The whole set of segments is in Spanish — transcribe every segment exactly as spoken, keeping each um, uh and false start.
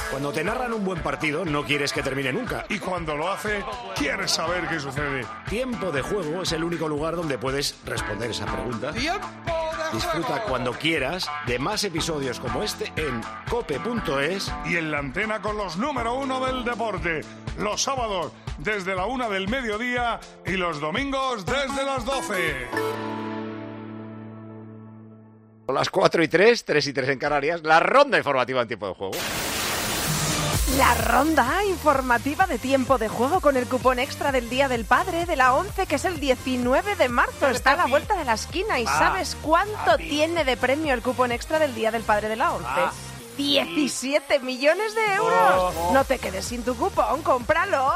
Cuando te narran un buen partido, no quieres que termine nunca. Y cuando lo hace, quieres saber qué sucede. Tiempo de Juego es el único lugar donde puedes responder esa pregunta. ¡Tiempo de Disfruta juego! cuando quieras de más episodios como este en cope punto es. Y en la antena con los número uno del deporte. Los sábados desde la una del mediodía y los domingos desde las doce. Las cuatro y tres, tres y tres en Canarias, la ronda informativa en Tiempo de Juego. La ronda informativa de Tiempo de Juego con el cupón extra del Día del Padre de la once, que es el diecinueve de marzo. Está a la vuelta de la esquina. ¿Y Ah, sabes cuánto papi. tiene de premio el cupón extra del Día del Padre de la once? Ah. diecisiete millones de euros. Oh. No te quedes sin tu cupón, cómpralo.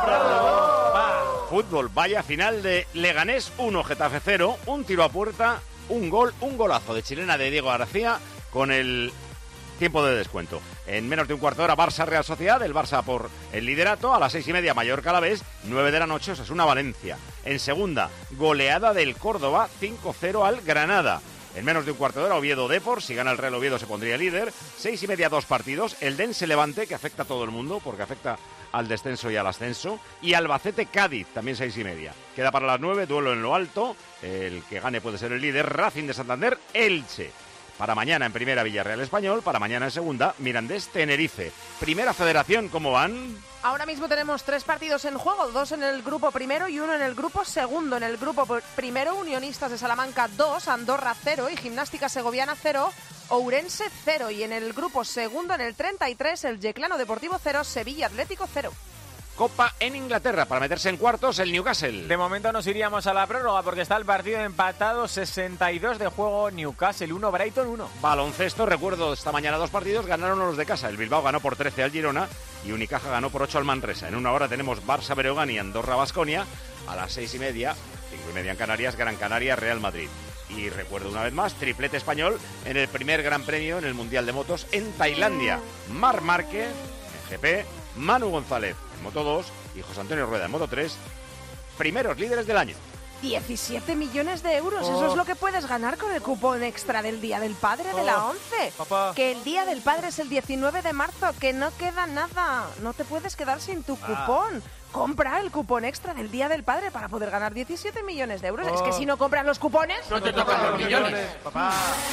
Fútbol, vaya final de Leganés uno, Getafe cero, un tiro a puerta, un gol, un golazo de chilena de Diego García con el tiempo de descuento. En menos de un cuarto de hora, Barça Real Sociedad, el Barça por el liderato, a las seis y media Mallorca Alavés, nueve de la noche Osasuna Valencia. En segunda, goleada del Córdoba, cinco cero al Granada. En menos de un cuarto de hora, Oviedo Depor, si gana el Real Oviedo se pondría líder. Seis y media, dos partidos. El Dense Levante, que afecta a todo el mundo, porque afecta al descenso y al ascenso. Y Albacete Cádiz, también seis y media. Queda para las nueve, duelo en lo alto. El que gane puede ser el líder. Racing de Santander, Elche. Para mañana en primera, Villarreal Español. Para mañana en segunda, Mirandés Tenerife. Primera Federación, ¿cómo van? Ahora mismo tenemos tres partidos en juego, dos en el grupo primero y uno en el grupo segundo. En el grupo primero, Unionistas de Salamanca dos, Andorra cero y Gimnástica Segoviana cero, Ourense cero. Y en el grupo segundo, en el treinta y tres, el Yeclano Deportivo cero, Sevilla Atlético cero. Copa en Inglaterra, para meterse en cuartos, el Newcastle. De momento nos iríamos a la prórroga porque está el partido empatado, sesenta y dos de juego, Newcastle uno, Brighton uno. Baloncesto, recuerdo esta mañana dos partidos, ganaron los de casa. El Bilbao ganó por trece al Girona y Unicaja ganó por ocho al Manresa. En una hora tenemos Barça Breogán y Andorra Baskonia. A las seis y media, cinco y media en Canarias, Gran Canaria Real Madrid. Y recuerdo una vez más, triplete español en el primer Gran Premio en el Mundial de Motos en Tailandia. Marc Márquez en G P, Manu González en Moto dos y José Antonio Rueda en Moto tres, primeros líderes del año. diecisiete millones de euros, Oh. eso es lo que puedes ganar con el cupón extra del Día del Padre de la Oh. once. Papá. Que el Día del Padre es el diecinueve de marzo, que no queda nada. No te puedes quedar sin tu cupón. Compra el cupón extra del Día del Padre para poder ganar diecisiete millones de euros. Oh. Es que si no compras los cupones... No te tocan los millones. Papá.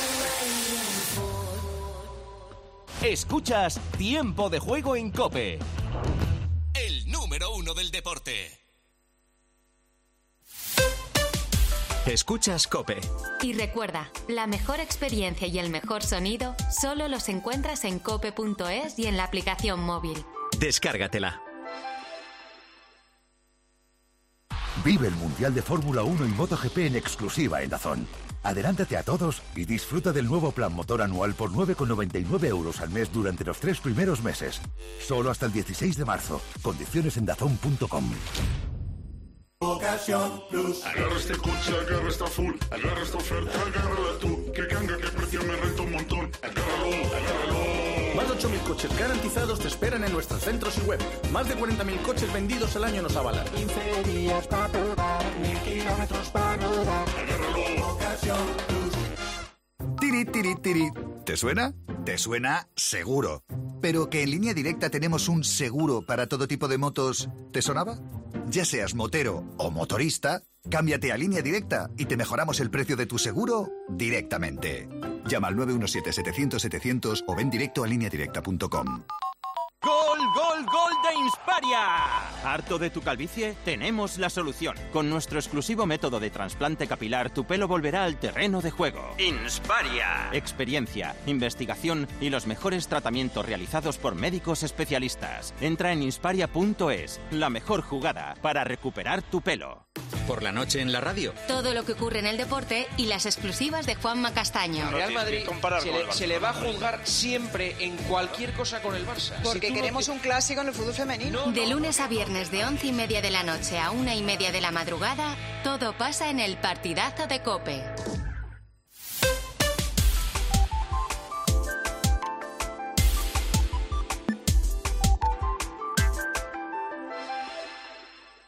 Escuchas Tiempo de Juego en COPE. El número uno del deporte. Escuchas COPE. Y recuerda, la mejor experiencia y el mejor sonido solo los encuentras en cope punto es y en la aplicación móvil. Descárgatela. Vive el Mundial de Fórmula uno y MotoGP en exclusiva en DAZN. Adelántate a todos y disfruta del nuevo plan motor anual por nueve con noventa y nueve euros al mes durante los tres primeros meses. Solo hasta el dieciséis de marzo. Condiciones en dazón punto com. Ocasión Plus. Agarra este coche, agarra esta full, agarra esta oferta, agárrala tú. Que ganga, que precio me renta un montón. Agárralo, agárralo. Más de ocho mil coches garantizados te esperan en nuestros centros y web. Más de cuarenta mil coches vendidos al año nos avalan. quince días para probar, mil kilómetros para rodar. Agárralo, Ocasión Plus. Tiri, tiri, tiri. ¿Te suena? ¿Te suena? Seguro. Pero que en Línea Directa tenemos un seguro para todo tipo de motos, ¿te sonaba? Ya seas motero o motorista, cámbiate a Línea Directa y te mejoramos el precio de tu seguro directamente. Llama al nueve uno siete, setecientos, setecientos o ven directo a línea directa punto com. ¡Gol, gol, gol de Insparia! ¿Harto de tu calvicie? Tenemos la solución. Con nuestro exclusivo método de trasplante capilar, tu pelo volverá al terreno de juego. Insparia. Experiencia, investigación y los mejores tratamientos realizados por médicos especialistas. Entra en insparia punto es, la mejor jugada para recuperar tu pelo. Por la noche en la radio. Todo lo que ocurre en el deporte y las exclusivas de Juanma Castaño. Real Madrid se le, se le va a juzgar siempre en cualquier cosa con el Barça. Porque Si tú queremos no te... un clásico en el fútbol femenino. De lunes a viernes de once y media de la noche a una y media de la madrugada, todo pasa en el partidazo de COPE.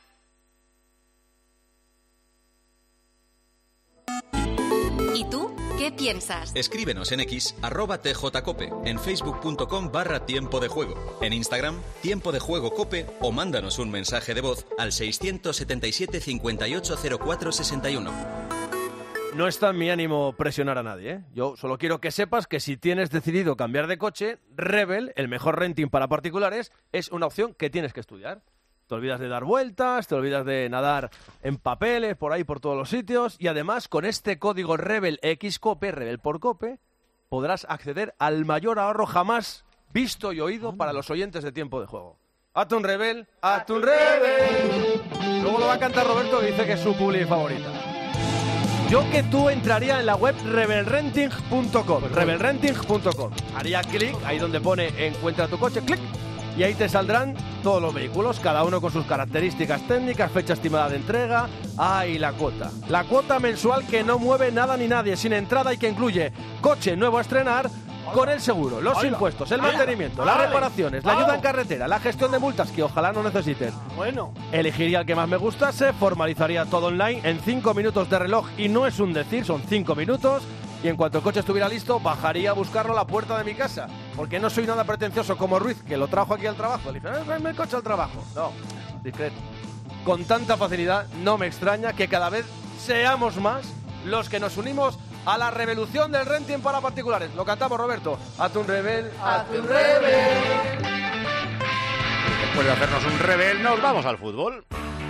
¿Y tú? ¿Qué piensas? Escríbenos en X, arroba tjcope, en facebook.com barra tiempo de juego, en Instagram, tiempo de juego cope, o mándanos un mensaje de voz al seiscientos setenta y siete cincuenta y ocho cero cuatro sesenta y uno. No está en mi ánimo presionar a nadie, ¿eh? Yo solo quiero que sepas que si tienes decidido cambiar de coche, Rebel, el mejor renting para particulares, es una opción que tienes que estudiar. Te olvidas de dar vueltas, te olvidas de nadar en papeles, por ahí, por todos los sitios. Y además, con este código RebelXCope, Rebel por Cope, podrás acceder al mayor ahorro jamás visto y oído para los oyentes de Tiempo de Juego. ¡Hazte un Rebel! ¡Hazte un Rebel! Luego lo va a cantar Roberto, que dice que es su publi favorita. Yo que tú entraría en la web rebel renting punto com. rebel renting punto com. Haría clic, ahí donde pone encuentra tu coche, clic. Y ahí te saldrán todos los vehículos, cada uno con sus características técnicas, fecha estimada de entrega. ¡Ah, y la cuota! La cuota mensual que no mueve nada ni nadie, sin entrada y que incluye coche nuevo a estrenar, con el seguro, los Hola. impuestos, el Hola. mantenimiento, las Vale. reparaciones, la Vamos. ayuda en carretera, la gestión de multas, que ojalá no necesiten. Bueno. Elegiría el que más me gustase, formalizaría todo online en cinco minutos de reloj, y no es un decir, son cinco minutos. Y en cuanto el coche estuviera listo, bajaría a buscarlo a la puerta de mi casa. Porque no soy nada pretencioso como Ruiz, que lo trajo aquí al trabajo. Le dije, "Eh, tráeme el coche al trabajo". No, discreto. Con tanta facilidad, no me extraña que cada vez seamos más los que nos unimos a la revolución del renting para particulares. Lo cantamos, Roberto. Hazte un rebel, hazte un rebel. Después de hacernos un rebel, nos vamos al fútbol.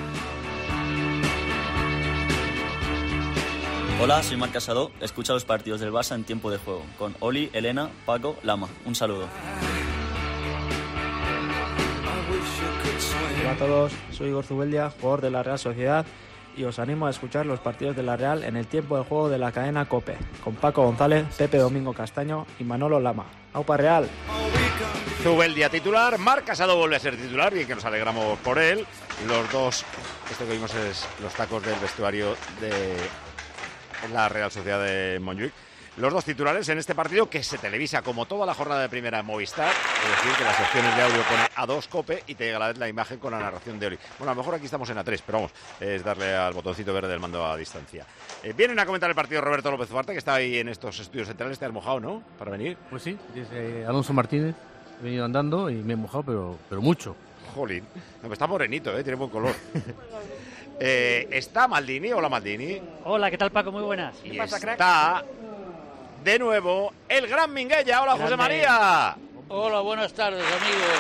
Hola, soy Marc Casado. Escucha los partidos del Barça en Tiempo de Juego con Oli, Elena, Paco, Lama. Un saludo. Hola a todos, soy Igor Zubeldia, jugador de la Real Sociedad, y os animo a escuchar los partidos de la Real en el Tiempo de Juego de la cadena COPE, con Paco González, Pepe Domingo Castaño y Manolo Lama. ¡Aupa Real! Zubeldia titular, Marc Casado vuelve a ser titular, y que nos alegramos por él. Los dos, esto que vimos es los tacos del vestuario de la Real Sociedad de Montjuic. Los dos titulares en este partido que se televisa como toda la jornada de primera en Movistar, es decir, que las secciones de audio pone A dos Cope y te llega la, la imagen con la narración de Oli. Bueno, a lo mejor aquí estamos en A tres, pero vamos, es darle al botoncito verde del mando a distancia. Eh, vienen a comentar el partido Roberto López Ufarte, que está ahí en estos estudios centrales. ¿Te has mojado, no? Para venir. Pues sí, desde Alonso Martínez he venido andando y me he mojado, pero, pero mucho. Jolín, no, está morenito, ¿eh? Tiene buen color. eh, ¿Está Maldini? Hola, Maldini. Hola, ¿qué tal, Paco? Muy buenas. Y está de nuevo el gran Minguella. Hola, José María. Hola, buenas tardes, amigos.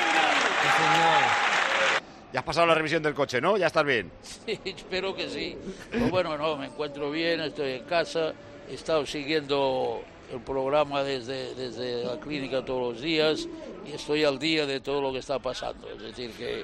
Ya has pasado la revisión del coche, ¿no? Ya estás bien. Sí, espero que sí. Pues bueno, no, me encuentro bien, estoy en casa, he estado siguiendo el programa desde, desde la clínica todos los días y estoy al día de todo lo que está pasando. Es decir, que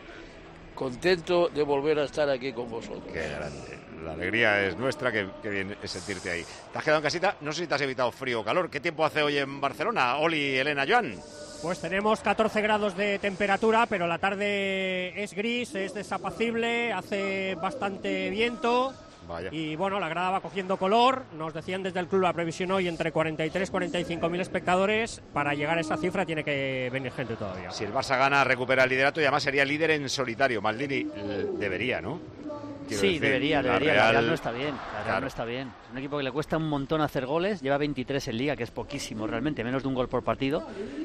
contento de volver a estar aquí con vosotros. Qué grande. La alegría es nuestra, que, que bien es sentirte ahí. ¿Te has quedado en casita? No sé si te has evitado frío o calor. ¿Qué tiempo hace hoy en Barcelona? Oli, Elena, Joan. Pues tenemos catorce grados de temperatura, pero la tarde es gris, es desapacible, hace bastante viento. Vaya. Y bueno, la grada va cogiendo color. Nos decían desde el club la previsión hoy entre cuarenta y tres y cuarenta y cinco mil espectadores. Para llegar a esa cifra tiene que venir gente todavía. Si el Barça gana, recupera el liderato y además sería líder en solitario. Maldini debería, ¿no? Quiero Sí, decir, debería, la debería. Real... La Real no está bien. La Real Claro. no está bien. Es un equipo que le cuesta un montón hacer goles. Lleva veintitrés en Liga, que es poquísimo realmente, menos de un gol por partido.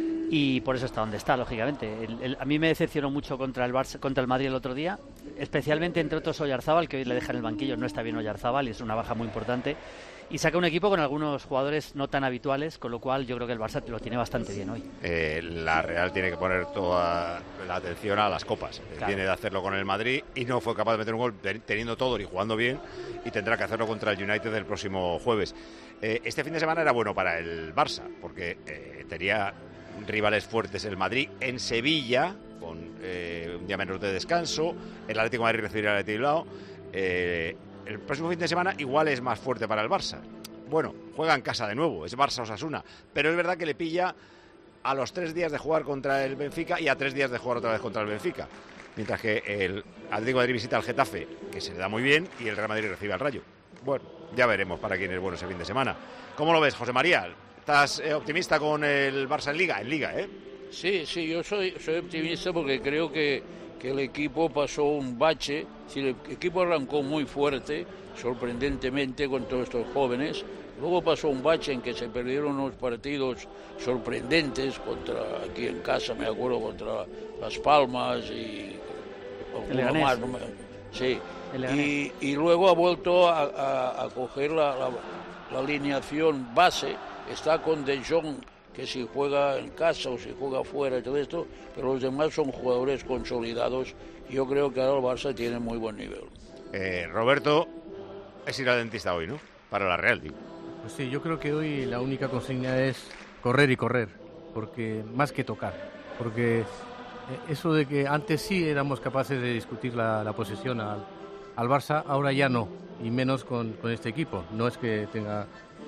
Y por eso está donde está, lógicamente. El, el, a mí me decepcionó mucho contra el Barça, contra el Madrid el otro día, especialmente entre otros Oyarzábal, que hoy le deja en el banquillo. No está bien Oyarzábal y es una baja muy importante. Y saca un equipo con algunos jugadores no tan habituales, con lo cual yo creo que el Barça lo tiene bastante bien hoy. Eh, la Real tiene que poner toda la atención a las copas. Claro. Tiene de hacerlo con el Madrid y no fue capaz de meter un gol teniendo todo y jugando bien, y tendrá que hacerlo contra el United el próximo jueves. Eh, este fin de semana era bueno para el Barça, porque eh, tenía rivales fuertes el Madrid en Sevilla, con eh, un día menos de descanso. El Atlético de Madrid recibirá al Athletic Bilbao. Eh, el próximo fin de semana igual es más fuerte para el Barça. Bueno, juega en casa de nuevo, es Barça-Osasuna, pero es verdad que le pilla a los tres días de jugar contra el Benfica y a tres días de jugar otra vez contra el Benfica. Mientras que el Atlético de Madrid visita al Getafe, que se le da muy bien, y el Real Madrid recibe al Rayo. Bueno, ya veremos para quién es bueno ese fin de semana. ¿Cómo lo ves, José María? ¿Estás eh, optimista con el Barça en Liga? En Liga, ¿eh? Sí, sí, yo soy, soy optimista porque creo que, que el equipo pasó un bache. Si el equipo arrancó muy fuerte, sorprendentemente con todos estos jóvenes, Luego pasó un bache en que se perdieron unos partidos sorprendentes contra, aquí en casa, me acuerdo, contra Las Palmas y... El Leganés. Más, no me, sí, El y, y luego ha vuelto a, a, a coger la, la, la alineación base, está con De Jong, que si juega en casa o si juega fuera y todo esto, pero los demás son jugadores consolidados y yo creo que ahora el Barça tiene muy buen nivel. Eh, Roberto, es ir al dentista hoy, ¿no? Para la Real, digo. Pues sí, yo creo que hoy la única consigna es correr y correr, porque más que tocar, porque eso de que antes sí éramos capaces de discutir la, la posesión al, al Barça, ahora ya no, y menos con, con este equipo. No es que tenga,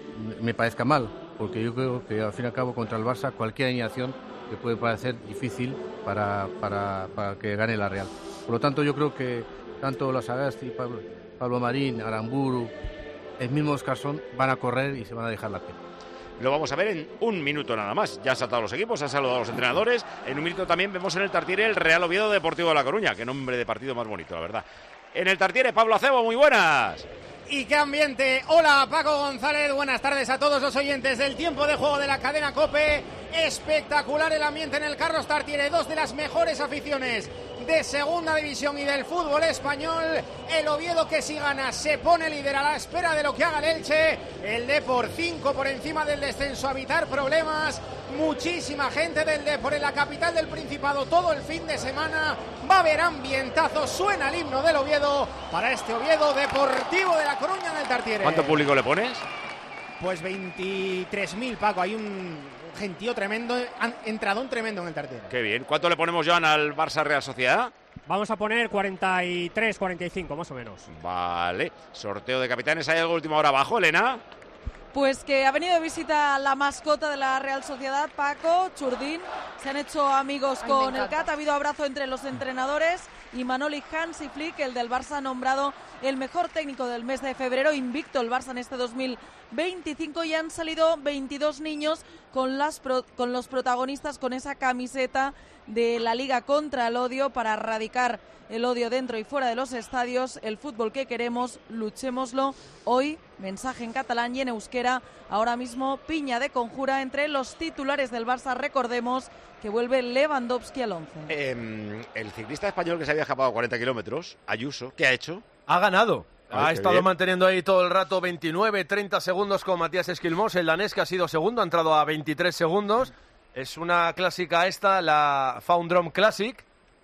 me parezca mal, porque yo creo que al fin y al cabo contra el Barça cualquier alineación que puede parecer difícil para, para, para que gane la Real. Por lo tanto, yo creo que tanto los Sagasti, Pablo, Pablo Marín, Aramburu, el mismo Oscarson van a correr y se van a dejar la piel. Lo vamos a ver en un minuto nada más. Ya han saltado los equipos, han saludado a los entrenadores. En un minuto también vemos en el Tartiere el Real Oviedo Deportivo de La Coruña. Qué nombre de partido más bonito, la verdad. En el Tartiere, Pablo Acebo, muy buenas. Y qué ambiente. Hola, Paco González. Buenas tardes a todos los oyentes del tiempo de juego de la cadena COPE. Espectacular el ambiente en el Carlos Tartiere. Dos de las mejores aficiones de segunda división y del fútbol español. El Oviedo, que si gana se pone líder a la espera de lo que haga el Elche. El Depor cinco por encima del descenso, a evitar problemas. Muchísima gente del Depor en la capital del Principado todo el fin de semana. Va a haber ambientazo. Suena el himno del Oviedo para este Oviedo Deportivo de La Coruña en el Tartiere. ¿Cuánto público le pones? Pues veintitrés mil, Paco. Hay un gentío tremendo, entradón tremendo en el Tartiere. Qué bien. ¿Cuánto le ponemos, Joan, al Barça Real Sociedad? Vamos a poner cuarenta y tres, cuarenta y cinco, más o menos. Vale. Sorteo de capitanes. ¿Hay algo última hora abajo, Elena? Pues que ha venido de visita la mascota de la Real Sociedad, Paco, Churdín. Se han hecho amigos Ay, con el Cat. Ha habido abrazo entre los entrenadores. Y Manoli Hansi Flick, el del Barça, nombrado el mejor técnico del mes de febrero. Invicto el Barça en este dos mil veinticinco. Y han salido veintidós niños con, las pro, con los protagonistas con esa camiseta de la Liga contra el Odio para erradicar el odio dentro y fuera de los estadios. El fútbol que queremos, luchémoslo. Hoy, mensaje en catalán y en euskera. Ahora mismo, piña de conjura entre los titulares del Barça. Recordemos que vuelve Lewandowski al once. Eh, el ciclista español que se había escapado cuarenta kilómetros, Ayuso, ¿qué ha hecho? Ha ganado. Ah, ha qué estado bien. manteniendo ahí todo el rato veintinueve, treinta segundos con Matías Esquilmós. El danés, que ha sido segundo, ha entrado a veintitrés segundos. Es una clásica esta, la Foundrom Classic,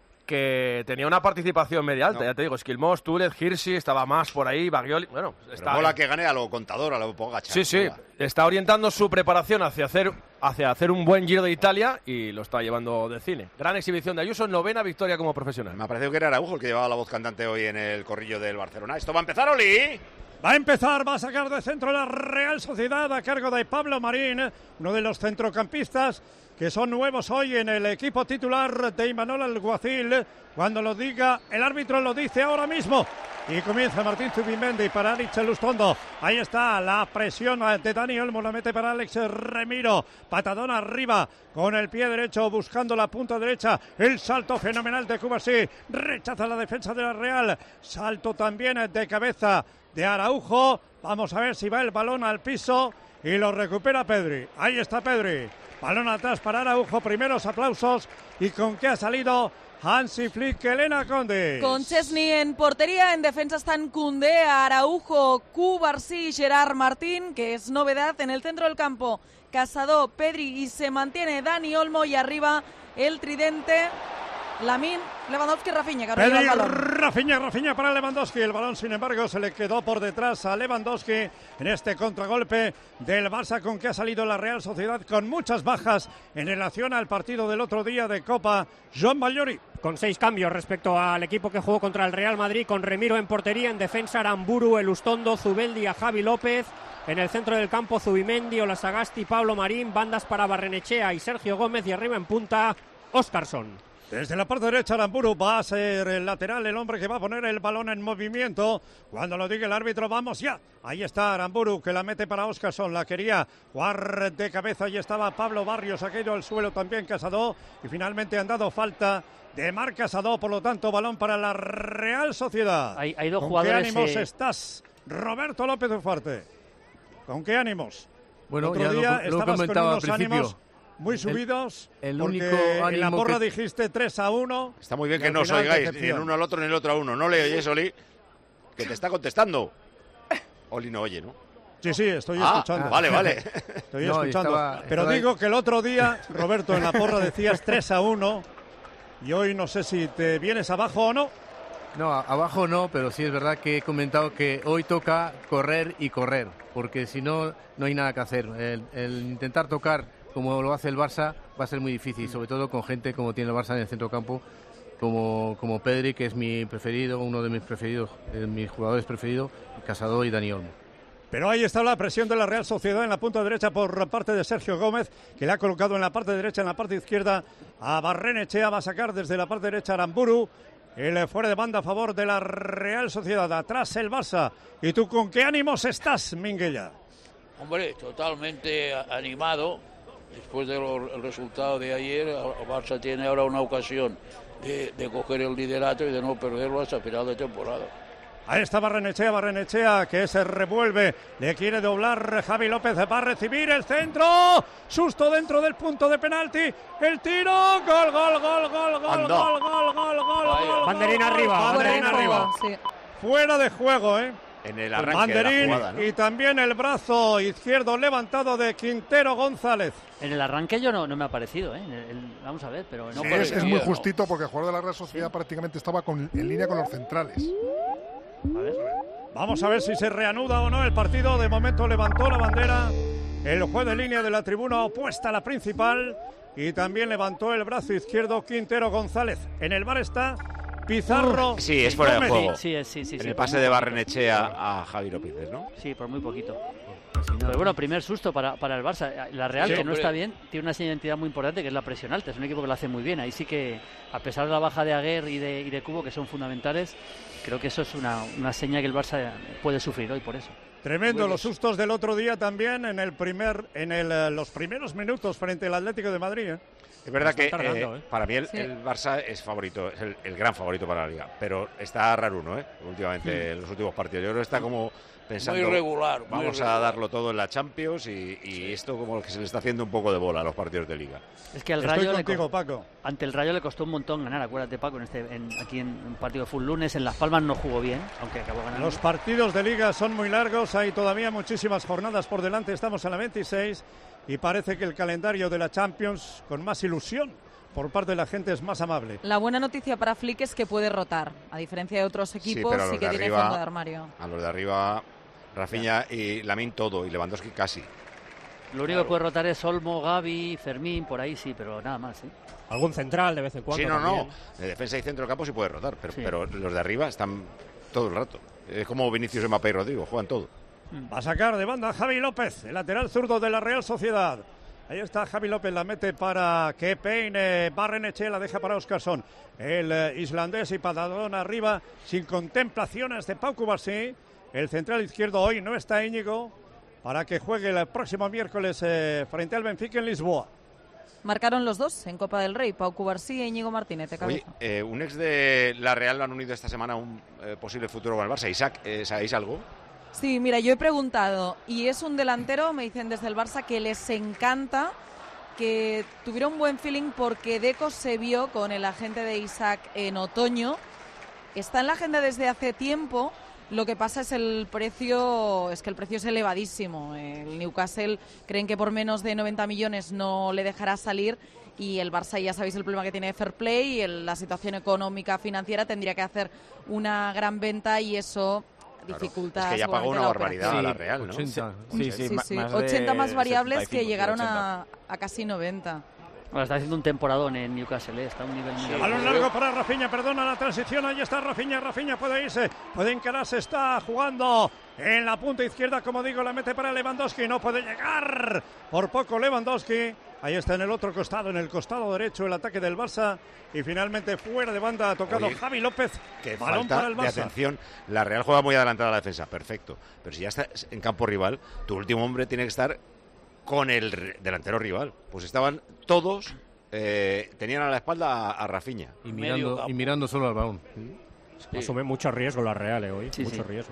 que tenía una participación media alta. No. Ya te digo, Esquilmós, Túlez, Hirschi, estaba más por ahí, Bagioli. Bueno, está mola que gane a lo contador, a lo Pogačar. Sí, sí. Está orientando su preparación hacia hacer, hacia hacer un buen Giro de Italia y lo está llevando de cine. Gran exhibición de Ayuso, novena victoria como profesional. Me ha parecido que era Araujo el que llevaba la voz cantante hoy en el corrillo del Barcelona. ¿Esto va a empezar, Oli? Va a empezar, va a sacar de centro la Real Sociedad a cargo de Pablo Marín, uno de los centrocampistas que son nuevos hoy en el equipo titular de Imanol Alguacil. Cuando lo diga, el árbitro lo dice ahora mismo. Y comienza Martín Zubimendi para Alex Lustondo. Ahí está la presión de Dani Olmo, la mete para Alex Remiro. Patadón arriba con el pie derecho buscando la punta derecha. El salto fenomenal de Cubarsí. Rechaza la defensa de la Real. Salto también de cabeza de Araujo. Vamos a ver si va el balón al piso y lo recupera Pedri. Ahí está Pedri. Balón atrás para Araujo. Primeros aplausos. ¿Y con qué ha salido Hansi Flick? Elena Conde. Con Chesney en portería, en defensa están Koundé, Araujo, Cubarsí y Gerard Martín, que es novedad en el centro del campo. Casado, Pedri y se mantiene Dani Olmo y arriba el tridente. Lamine, Lewandowski, Rafinha, que Pedri, Rafinha, Rafinha para Lewandowski. El balón, sin embargo, se le quedó por detrás a Lewandowski en este contragolpe del Barça, con que ha salido la Real Sociedad con muchas bajas en relación al partido del otro día de Copa. Joan Bagliori. Con seis cambios respecto al equipo que jugó contra el Real Madrid, con Remiro en portería, en defensa Aramburu, Elustondo, Zubeldi, a Javi López. En el centro del campo, Zubimendi, Olasagasti, Pablo Marín, bandas para Barrenechea y Sergio Gómez, y arriba en punta, Óscarsson. Desde la parte derecha, Aramburu va a ser el lateral, el hombre que va a poner el balón en movimiento. Cuando lo diga el árbitro, vamos ya. Ahí está Aramburu, que la mete para Óscarsson. La quería jugar de cabeza. Ahí estaba Pablo Barrios, ha caído al suelo también Casado. Y finalmente han dado falta de Marc Casado. Por lo tanto, balón para la Real Sociedad. Hay, hay dos ¿Con jugadores. qué ánimos eh... estás, Roberto López Ufarte? ¿Con qué ánimos? Bueno, Otro ya día lo, lo estabas comentaba con unos al principio. ánimos muy subidos, el, el porque único ánimo en la porra que... dijiste tres a uno. Está muy bien y que al no os final oigáis, ni decepción. el uno al otro ni el otro a uno. No le oyes, Oli, que te está contestando. Oli no oye, ¿no? Sí, sí, estoy Ah, escuchando. vale, vale. Estoy No, escuchando. estaba- Pero estaba- digo que el otro día, Roberto, en la porra decías tres a uno. Y hoy no sé si te vienes abajo o no. No, a- abajo no, pero sí es verdad que he comentado que hoy toca correr y correr, porque si no, no hay nada que hacer. El, el intentar tocar como lo hace el Barça va a ser muy difícil, sobre todo con gente como tiene el Barça en el centrocampo, como, como Pedri, que es mi preferido, uno de mis preferidos, de mis jugadores preferidos, Casado y Dani Olmo. Pero ahí está la presión de la Real Sociedad en la punta derecha por parte de Sergio Gómez, que le ha colocado en la parte derecha, en la parte izquierda a Barrenechea. Va a sacar desde la parte derecha a Aramburu. El fuera de banda a favor de la Real Sociedad. Atrás el Barça. ¿Y tú con qué ánimos estás, Minguella? Hombre, totalmente a- animado. Después del resultado de ayer, el Barça tiene ahora una ocasión de, de coger el liderato y de no perderlo hasta final de temporada. Ahí está Barrenechea, Barrenechea que se revuelve, le quiere doblar Javi López, va a recibir el centro, susto dentro del punto de penalti, el tiro, gol, gol, gol, gol, gol, Anda. gol, gol, gol, gol, gol, Banderín gol, arriba, gol, banderín arriba. Sí. Fuera de juego, ¿eh? En el arranque Banderín de la jugada, ¿no? y también el brazo izquierdo levantado de Quintero González. En el arranque yo no, no me ha parecido, ¿eh? En el- vamos a ver, pero no Sí, por es, el- es muy justito porque el jugador de la Real Sociedad prácticamente estaba con- en línea con los centrales. A ver. Vamos a ver si se reanuda o no el partido. De momento levantó la bandera el juez de línea de la tribuna opuesta a la principal y también levantó el brazo izquierdo Quintero González. En el bar está Pizarro. Sí, es fuera de Gómez. juego. Sí, sí, sí, En sí, el por pase muy de poquito. Barrenechea a Javi López, ¿no? Sí, por muy poquito. Pero bueno, primer susto para, para el Barça. La Real, Sí, que no hombre. está bien, tiene una seña de identidad muy importante, que es la presión alta. Es un equipo que lo hace muy bien. Ahí sí que, a pesar de la baja de Aguer y de, y de Cubo, que son fundamentales, creo que eso es una, una seña que el Barça puede sufrir hoy por eso. Tremendo los sustos del otro día también en el primer, en el, eh, los primeros minutos frente al Atlético de Madrid. ¿eh? Es verdad Está que tardando, eh, ¿eh? para mí el, Sí. el Barça es favorito, es el, el gran favorito para la Liga, pero está raro uno, ¿eh? Últimamente, en los últimos partidos. Yo creo que está como pensando, Muy regular, muy vamos a regular. darlo todo en la Champions y, y esto como que se le está haciendo un poco de bola a los partidos de Liga. Es que al Estoy Rayo le contigo, co- Paco. ante el Rayo le costó un montón ganar, acuérdate, Paco, en este, en, aquí en un partido de full lunes. En Las Palmas no jugó bien, aunque acabó ganando. Los partidos de Liga son muy largos, hay todavía muchísimas jornadas por delante, estamos en la veintiséis y parece que el calendario de la Champions, con más ilusión por parte de la gente, es más amable. La buena noticia para Flick es que puede rotar, a diferencia de otros equipos, pero sí, los que de tiene arriba- fondo de armario. A los de arriba, Rafinha y Lamine todo, y Lewandowski casi. Lo único que puede rotar es Olmo, Gavi, Fermín, por ahí sí, pero nada más, ¿sí? Algún central de vez en cuando. Sí, no, también. no. De defensa y centro del campo sí puede rotar, pero, Sí. pero los de arriba están todo el rato. Es como Vinicius, Mbappé y Rodrigo, juegan todo. Va a sacar de banda Javi López, el lateral zurdo de la Real Sociedad. Ahí está Javi López, la mete para que peine Barrenechea, la deja para Óscarsson. El eh, islandés y patadón arriba, sin contemplaciones de Pau Cubarsí. El central izquierdo hoy no está Íñigo, para que juegue el próximo miércoles eh, frente al Benfica en Lisboa. Marcaron los dos en Copa del Rey, Pau Cubarsí e Íñigo Martínez de Oye, cabeza. eh, un ex de la Real lo han unido esta semana a un eh, posible futuro con el Barça. Isaac, eh, ¿sabéis algo? Sí, mira, yo he preguntado, y es un delantero, me dicen desde el Barça, que les encanta, que tuvieron un buen feeling porque Deco se vio con el agente de Isaac en otoño. Está en la agenda desde hace tiempo. Lo que pasa es el precio, es que el precio es elevadísimo. El Newcastle creen que por menos de noventa millones no le dejará salir y el Barça, ya sabéis el problema que tiene de fair play y el- la situación económica financiera, tendría que hacer una gran venta y eso dificulta. Es que ya pagó seguramente una la barbaridad a operación. la Real, ¿no? ochenta. Sí, sí, sí. ochenta más variables que llegaron a, a casi noventa. Bueno, está haciendo un temporadón en Newcastle, ¿eh? Está a un nivel muy Balón alto. largo para Rafinha, perdona la transición, ahí está Rafinha, Rafinha puede irse, puede encararse, está jugando en la punta izquierda, como digo, la mete para Lewandowski, no puede llegar, por poco Lewandowski, ahí está en el otro costado, en el costado derecho el ataque del Barça, y finalmente fuera de banda ha tocado Oye, Javi López, Que balón falta para el de Barça. atención. La Real juega muy adelantada a la defensa, perfecto. Pero si ya estás en campo rival, tu último hombre tiene que estar con el re- delantero rival. Pues estaban todos, eh, tenían a la espalda a, a Rafinha. Y mirando, y mirando solo al balón. Asume mucho riesgo la Real eh, hoy, Sí, mucho sí. riesgo.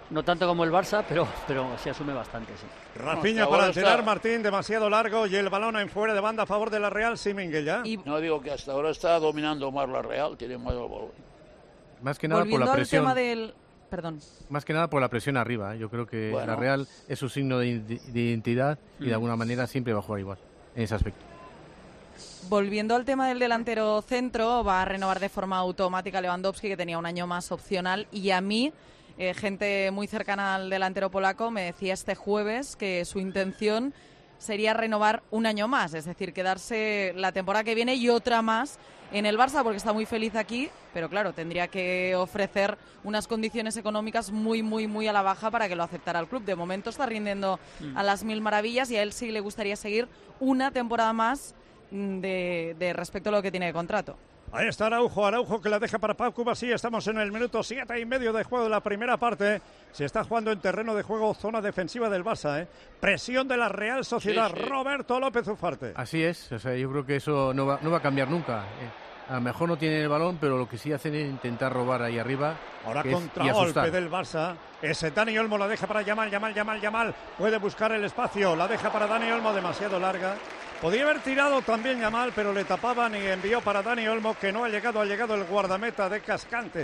No tanto como el Barça, pero, pero se asume bastante, sí. Rafinha No, para está... Gerard Martín, demasiado largo, y el balón en fuera de banda a favor de la Real, sí, Miguel, ya. Y... No, digo que hasta ahora está dominando más la Real, tiene más el balón. Más que nada Volviendo por la presión. al tema del... Perdón. Más que nada por la presión arriba. ¿eh? Yo creo que Bueno. la Real es su signo de, de identidad y de alguna manera siempre va a jugar igual en ese aspecto. Volviendo al tema del delantero centro, va a renovar de forma automática Lewandowski, que tenía un año más opcional, y a mí, eh, gente muy cercana al delantero polaco, me decía este jueves que su intención sería renovar un año más, es decir, quedarse la temporada que viene y otra más en el Barça, porque está muy feliz aquí, pero claro, tendría que ofrecer unas condiciones económicas muy, muy, muy a la baja para que lo aceptara el club. De momento está rindiendo mm. a las mil maravillas, y a él sí le gustaría seguir una temporada más de, de respecto a lo que tiene de contrato. Ahí está Araujo, Araujo que la deja para Pau Cubarsí. Estamos en el minuto siete y medio de juego de la primera parte. Se está jugando en terreno de juego, zona defensiva del Barça, ¿eh? Presión de la Real Sociedad. Sí, sí. Roberto López Ufarte. Así es, o sea, yo creo que eso no va, no va a cambiar nunca. Eh, a lo mejor no tienen el balón, pero lo que sí hacen es intentar robar ahí arriba. Ahora contragolpe del Barça. Ese Dani Olmo la deja para Yamal, Yamal, Yamal, Yamal. Puede buscar el espacio, la deja para Dani Olmo, demasiado larga. Podía haber tirado también Yamal, pero le tapaban y envió para Dani Olmo, que no ha llegado, ha llegado el guardameta de Cascante.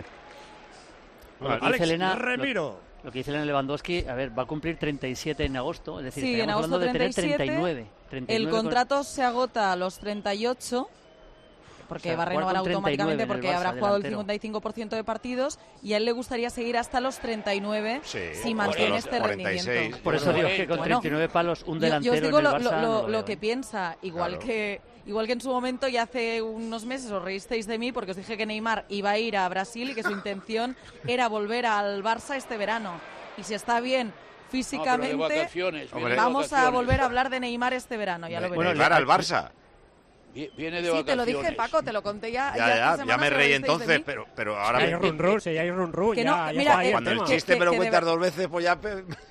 Bueno, Alex Elena, Remiro. Lo, lo que dice Elena Lewandowski, a ver, va a cumplir treinta y siete en agosto, es decir, sí, en agosto hablando treinta y siete, de tener treinta y nueve. treinta y nueve el contrato con... se agota a los treinta y ocho, porque o sea, va a renovar automáticamente porque Barça, habrá jugado delantero. El cincuenta y cinco por ciento de partidos, y a él le gustaría seguir hasta los treinta y nueve sí, si mantiene bueno, este cuarenta y seis, rendimiento. Por eso digo que con bueno, treinta y nueve palos un delantero yo, yo os digo en el lo, Barça lo, no lo que piensa, igual claro. que igual que en su momento y hace unos meses os reísteis de mí porque os dije que Neymar iba a ir a Brasil y que su intención era volver al Barça este verano. Y si está bien físicamente, no, vacaciones, vamos a volver a hablar de Neymar este verano. Ya lo bueno, Neymar al Barça. Viene de sí, vacaciones. te lo dije, Paco, te lo conté ya. Ya, ya, ya, ya me reí entonces, pero, pero ahora... Si hay run run, si hay run run, ya, no, ya mira, está, eh, cuando que, el chiste que, me lo que cuentas de... dos veces, pues ya...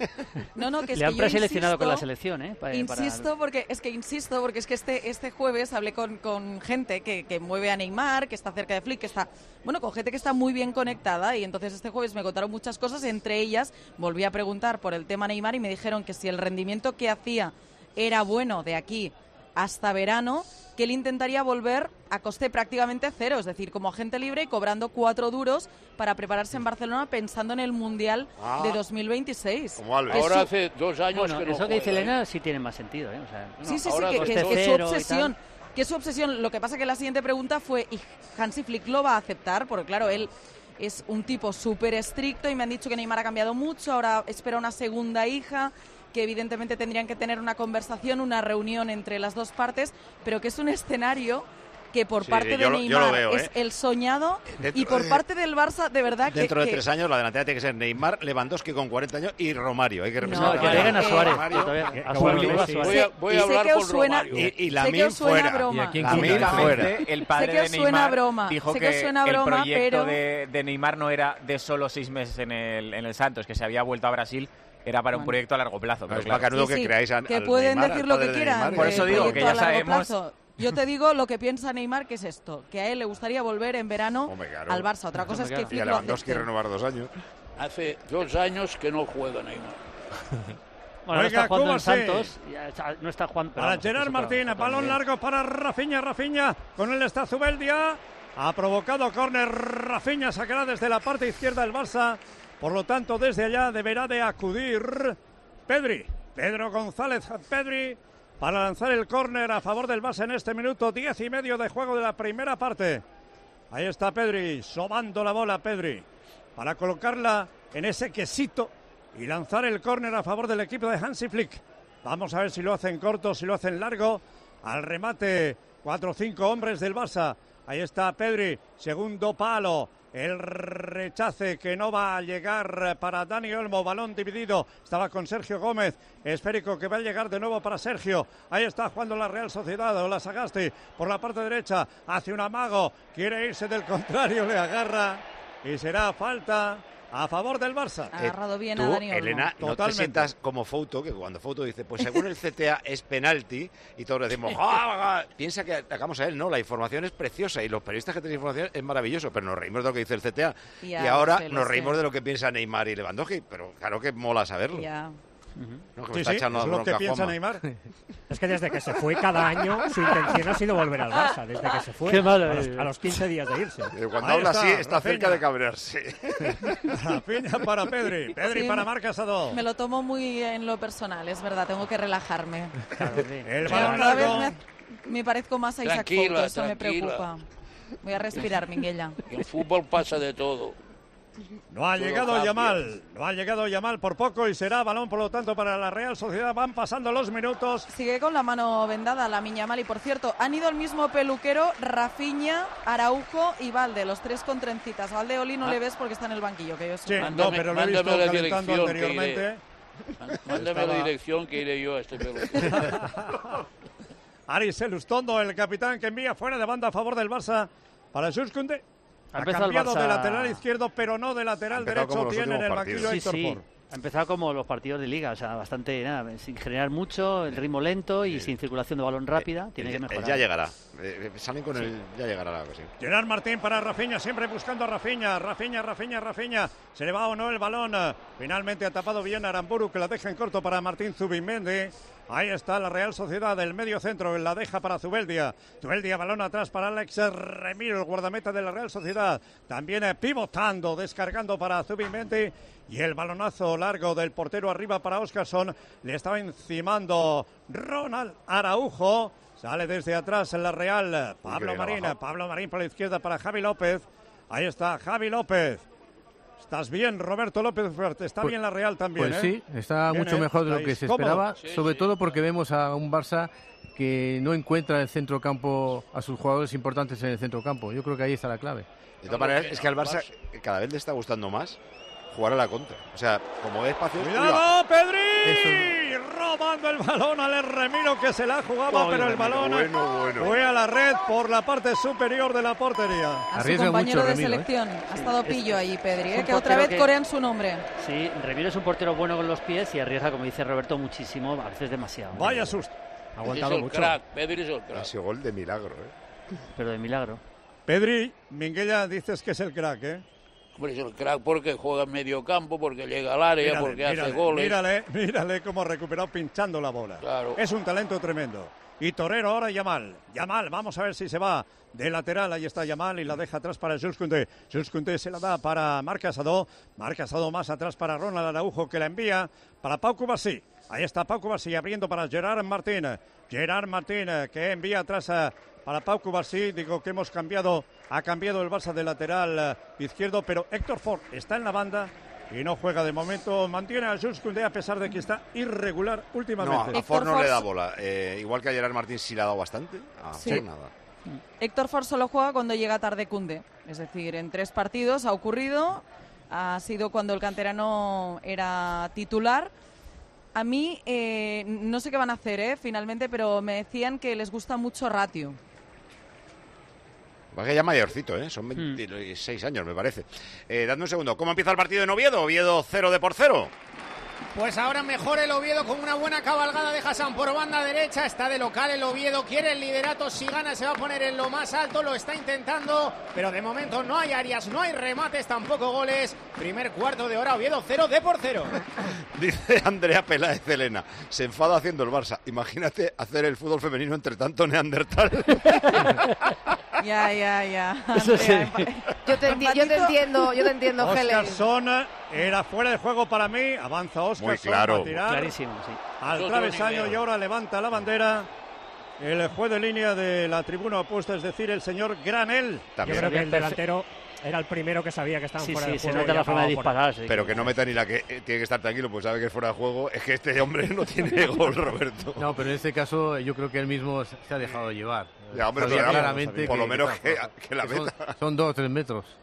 No, no, que es Le que han preseleccionado insisto, con la selección, ¿eh? Para, insisto, para... porque es que insisto, porque es que este, este jueves hablé con, con gente que, que mueve a Neymar, que está cerca de Flick, que está... Bueno, con gente que está muy bien conectada, y entonces este jueves me contaron muchas cosas, entre ellas volví a preguntar por el tema Neymar y me dijeron que si el rendimiento que hacía era bueno de aquí hasta verano, que él intentaría volver a coste prácticamente cero, es decir, como agente libre y cobrando cuatro duros para prepararse en Barcelona pensando en el Mundial ah, de dos mil veintiséis. Como ahora su... hace dos años bueno, que no eso juega, que dice ¿eh? Elena sí tiene más sentido, ¿eh? O sea, sí, no, sí, sí, que, que, que es su obsesión. Que es su obsesión. Lo que pasa que la siguiente pregunta fue, ¿y Hansi Flick lo va a aceptar? Porque claro, él es un tipo súper estricto y me han dicho que Neymar ha cambiado mucho, ahora espera una segunda hija, que evidentemente tendrían que tener una conversación, una reunión entre las dos partes, pero que es un escenario que por sí, parte de lo, Neymar veo, es ¿eh? el soñado, dentro, y por parte del Barça, de verdad que... Dentro de que... tres años la delantera tiene que ser Neymar, Lewandowski con cuarenta años y Romario. Hay que representar no, que traigan a Suárez. A Suárez. Voy a, voy a hablar con suena, Romario. Y, y la mil fuera. Broma. Y la mil fuera. El padre sé que de Neymar broma, dijo sé que, que suena el broma, proyecto pero... de, de Neymar no era de solo seis meses en el, en el Santos, que se había vuelto a Brasil. Era para un proyecto a largo plazo. Pero es claro. Bacanudo sí, sí, que creáis a, que al pueden Neymar, decir lo que quieran. Por eso digo que ya sabemos... Plazo. Yo te digo lo que piensa Neymar, que es esto, que a él le gustaría volver en verano Hombre, claro. al Barça. Otra cosa Hombre, es que Flick y a Lewandowski lo renovar dos años. Hace dos años que no juega Neymar. Bueno, Oiga, no está jugando en sí? Santos, no está jugando... Para vamos, Gerard Martín, balón largo para Rafinha, Rafinha, con él está Zubeldia, ha provocado córner, Rafinha sacará desde la parte izquierda del Barça, por lo tanto desde allá deberá de acudir Pedri, Pedro González, Pedri, para lanzar el córner a favor del Barça en este minuto, diez y medio de juego de la primera parte. Ahí está Pedri, sobando la bola Pedri, para colocarla en ese quesito y lanzar el córner a favor del equipo de Hansi Flick. Vamos a ver si lo hacen corto, si lo hacen largo. Al remate, cuatro o cinco hombres del Barça. Ahí está Pedri, segundo palo. El rechace que no va a llegar para Dani Olmo, balón dividido, estaba con Sergio Gómez, esférico que va a llegar de nuevo para Sergio, ahí está jugando la Real Sociedad, o la Sagasti por la parte derecha, hace un amago, quiere irse del contrario, le agarra y será falta a favor del Barça. Ha agarrado bien tú, a Dani Olmo. Elena, no te Totalmente. sientas como foto, que cuando Elena, como Elena, no te Totalmente. sientas como foto, que cuando foto que cuando foto dice, pues según el C T A es penalti, y todos decimos, ¡ah! Piensa que atacamos a él. No, la información es preciosa y los periodistas que tienen información es maravilloso, pero nos reímos de lo que dice el C T A. Ya, y ahora lo sé, lo nos sé. reímos de lo que piensa Neymar y Lewandowski, pero claro que mola saberlo. Ya. No, que me Sí, está sí, echando es la lo que bronca piensa Juanma. Neymar. Es que desde que se fue cada año, su intención ha sido volver al Barça, desde que se fue. Qué malo, a, los, eh. a los quince días de irse. Eh, Cuando Ahí habla está, así, está Rafinha. cerca de cabrearse. Rafinha para Pedri. Pedri Sí, para me- Marc Asado. Me lo tomo muy en lo personal, es verdad, tengo que relajarme. El Pero balón cada vez largo. me, me parezco más a Isaac Tranquila, Couto, eso me tranquila. preocupa. Voy a respirar, Minguella. En el fútbol pasa de todo. No ha Todo llegado cambia. Yamal, no ha llegado Yamal por poco y será balón, por lo tanto, para la Real Sociedad. Van pasando los minutos. Sigue con la mano vendada la Miñamal y, por cierto, han ido al mismo peluquero Rafinha, Araujo y Valde, los tres con trencitas. A Valde Oli no Ah. le ves porque está en el banquillo, que yo Sí, sepa. no, pero lo he visto mándame la calentando dirección que anteriormente. iré. Mándame Estaba- la dirección que iré yo a este peluquero. Aris Elustondo, el capitán que envía fuera de banda a favor del Barça para Jules Koundé. Ha Ha empezado el cambiado Barça- de lateral izquierdo, pero no de lateral Ha empezado como derecho. los Tiene en el últimos banquillo partidos. a Sí, Héctor sí. Ford. Ha empezado como los partidos de liga, o sea, bastante nada, sin generar mucho, el ritmo lento y sin circulación de balón rápida. Tiene que Él mejorar. ya llegará. Eh, eh, salen con el ya llegará la cosa. Gerard Martín para Rafinha, siempre buscando a Rafinha. Rafinha, Rafinha, Rafinha. ¿Se le va o no el balón? Finalmente ha tapado bien Aramburu, que la deja en corto para Martín Zubimendi. Ahí está la Real Sociedad del medio centro, la deja para Zubeldia. Zubeldia, balón atrás para Alex Remiro, el guardameta de la Real Sociedad. También eh, pivotando, descargando para Zubimendi. Y el balonazo largo del portero arriba para Óscarson. Le estaba encimando Ronald Araujo. Sale desde atrás en la Real. Pablo bien Marín, abajo. Pablo Marín por la izquierda para Javi López. Ahí está Javi López. Estás bien, Roberto López Fuerte. Está Pues- bien la Real también, Pues ¿eh? sí, está Bien, mucho ¿eh? mejor de lo que Estáis se cómodos. esperaba, Sí, sobre sí. todo porque vemos a un Barça que no encuentra el centro campo a sus jugadores importantes en el centro campo. Yo creo que ahí está la clave. De todas maneras, es que al Barça cada vez le está gustando más jugar a la contra. O sea, como ve espacio... ¡Cuidado, Pedri! Robando el balón al Remiro, que se la jugaba, Ay, pero el Remiro, balón bueno, bueno. fue a la red por la parte superior de la portería. A su compañero de selección. Ha estado pillo ahí, Pedri, Es ¿eh? un que otra portero vez que- corean su nombre. Sí, Remiro es un portero bueno con los pies y arriesga, como dice Roberto, muchísimo, a veces demasiado. Vaya susto. Ha aguantado es el mucho. crack, Pedri es el Ha crack. sido gol de milagro, ¿eh? Pero de milagro. Pedri, Minguella, dices que es el crack, ¿eh? Hombre, es el crack porque juega en medio campo, porque llega al área, Mírale, porque hace mírale, goles. Mírale, mírale cómo ha recuperado pinchando la bola. Claro. Es un talento tremendo. Y Torero ahora Yamal. Yamal, vamos a ver si se va de lateral. Ahí está Yamal y la deja atrás para Jules Koundé. Jules Koundé se la da para Marc Asado. Marc Asado más atrás para Ronald Araujo, que la envía para Pau Cubarsí. Ahí está Pau Cubarsí abriendo para Gerard Martín. Gerard Martín eh, que envía atrás a para Pau Cubarsí. Digo que hemos cambiado, ha cambiado el Barça de lateral eh, izquierdo, pero Héctor Ford está en la banda y no juega de momento. Mantiene a Jules Koundé a pesar de que está irregular No, últimamente. a Ford no le da bola. Eh, igual que a Gerard Martín sí le ha dado bastante. A Sí. Ford nada. Héctor Ford solo juega cuando llega tarde Koundé. Es decir, en tres partidos ha ocurrido. Ha sido cuando el canterano era titular. A mí, eh, no sé qué van a hacer, ¿eh? Finalmente, pero me decían que les gusta mucho Ratio. Va que ya mayorcito, ¿eh? Son veintiséis años, me parece. Eh, dadme un segundo. ¿Cómo empieza el partido en Oviedo? Oviedo cero de por cero. Pues ahora mejor el Oviedo con una buena cabalgada de Hassan por banda derecha. Está de local el Oviedo, quiere el liderato. Si gana se va a poner en lo más alto, lo está intentando. Pero de momento no hay áreas, no hay remates, tampoco goles. Primer cuarto de hora, Oviedo cero de por cero. Dice Andrea Peláez Elena. Se enfada haciendo el Barça. Imagínate hacer el fútbol femenino entre tanto neandertal. Ya, ya, ya. Eso sí. Andrea, Yo te, enti- yo te entiendo, yo te entiendo, Helen. Oscarson era fuera de juego para mí. Avanza Oscarson Muy claro. a tirar Clarísimo, sí. al Otro travesaño nivel. y ahora levanta la bandera. El juez de línea de la tribuna opuesta, es decir, el señor Granel. Yo creo que el delantero era el primero que sabía que estaban Sí, fuera sí, de se juego. nota y la forma de acababa por- disparar. sí. Pero que no meta ni la que eh, tiene que estar tranquilo, pues sabe que es fuera de juego. Es que este hombre no tiene gol, Roberto. No, pero en este caso yo creo que él mismo se se ha dejado llevar. Ya, hombre, Sabía pero claramente por lo que- menos que, que la son, meta. son dos o tres metros.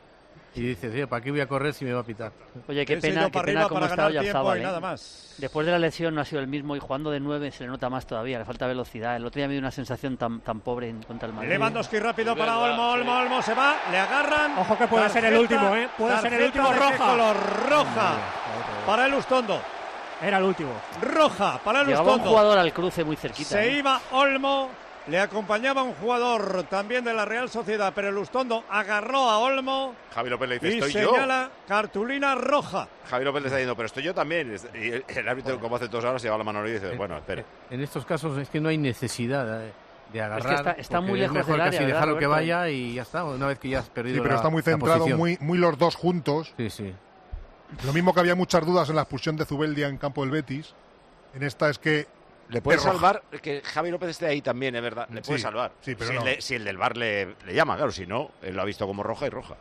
Y dices, "Oye, ¿para qué voy a correr si me va a pitar?". Oye, qué Él se pena, dio qué para pena arriba cómo para está ganar tiempo Oyarzábal, y ¿eh? nada más. Después de la lesión no ha sido el mismo y jugando de nueve se le nota más todavía, le falta velocidad. El otro día me dio una sensación tan, tan pobre en contra el Madrid. Lewandowski rápido para Olmo, Olmo, Olmo se va, le agarran. Ojo que puede ser el último, ¿eh? Puede ser el último. ¿De qué Roja. color? Roja para el Ustondo. Era el último. Roja para el Llevaba Ustondo. un jugador al cruce muy cerquita. Se ¿eh? iba Olmo, le acompañaba un jugador también de la Real Sociedad, pero el Ustondo agarró a Olmo Javi López le dice, y estoy yo. señala cartulina roja. Javi López le está diciendo, pero estoy yo también. Y el, el árbitro, como hace dos horas, se lleva la mano y dice, bueno, espera. En estos casos es que no hay necesidad de, de agarrar. Es que está- está porque muy es lejos mejor del área, casi ¿verdad, dejarlo que Roberto? vaya y ya está, una vez que ya has perdido Sí, pero la- está muy la centrado, posición. muy, muy los dos juntos. Sí, sí. Lo mismo que había muchas dudas en la expulsión de Zubeldia en campo del Betis. En esta es que Le puede es roja. salvar que Javi López esté ahí también, es verdad. Le puede Sí, salvar. sí, pero si, no. el de- si el del bar le, le llama, claro. Si no, él lo ha visto como roja y roja.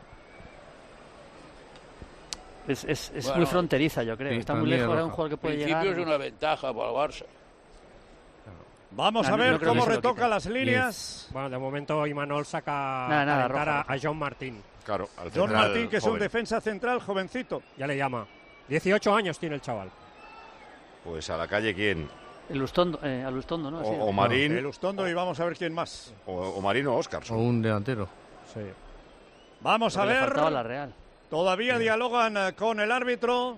Es, es, es Bueno, muy fronteriza, yo creo. sí, está para muy mí es lejos, era un roja. jugador que En puede principio llegar. es una ventaja para el Barça. Vamos Ah, a no- ver no creo cómo que se lo retoca quiten. las líneas. Bueno, de momento Imanol saca Nada, nada, a calentar roja, a, roja. a John Martín. Claro, al John central Martín, que es un joven. defensa central jovencito. Ya le llama. dieciocho años tiene el chaval. Pues a la calle, ¿quién? El Ustondo, eh, al Ustondo, ¿no? O, Sí. o Marín, El Ustondo y vamos a ver quién más. o, o Marín o Óscar. O un delantero. Sí. Vamos Lo a que le ver. faltaba a la Real. Todavía dialogan eh, con el árbitro.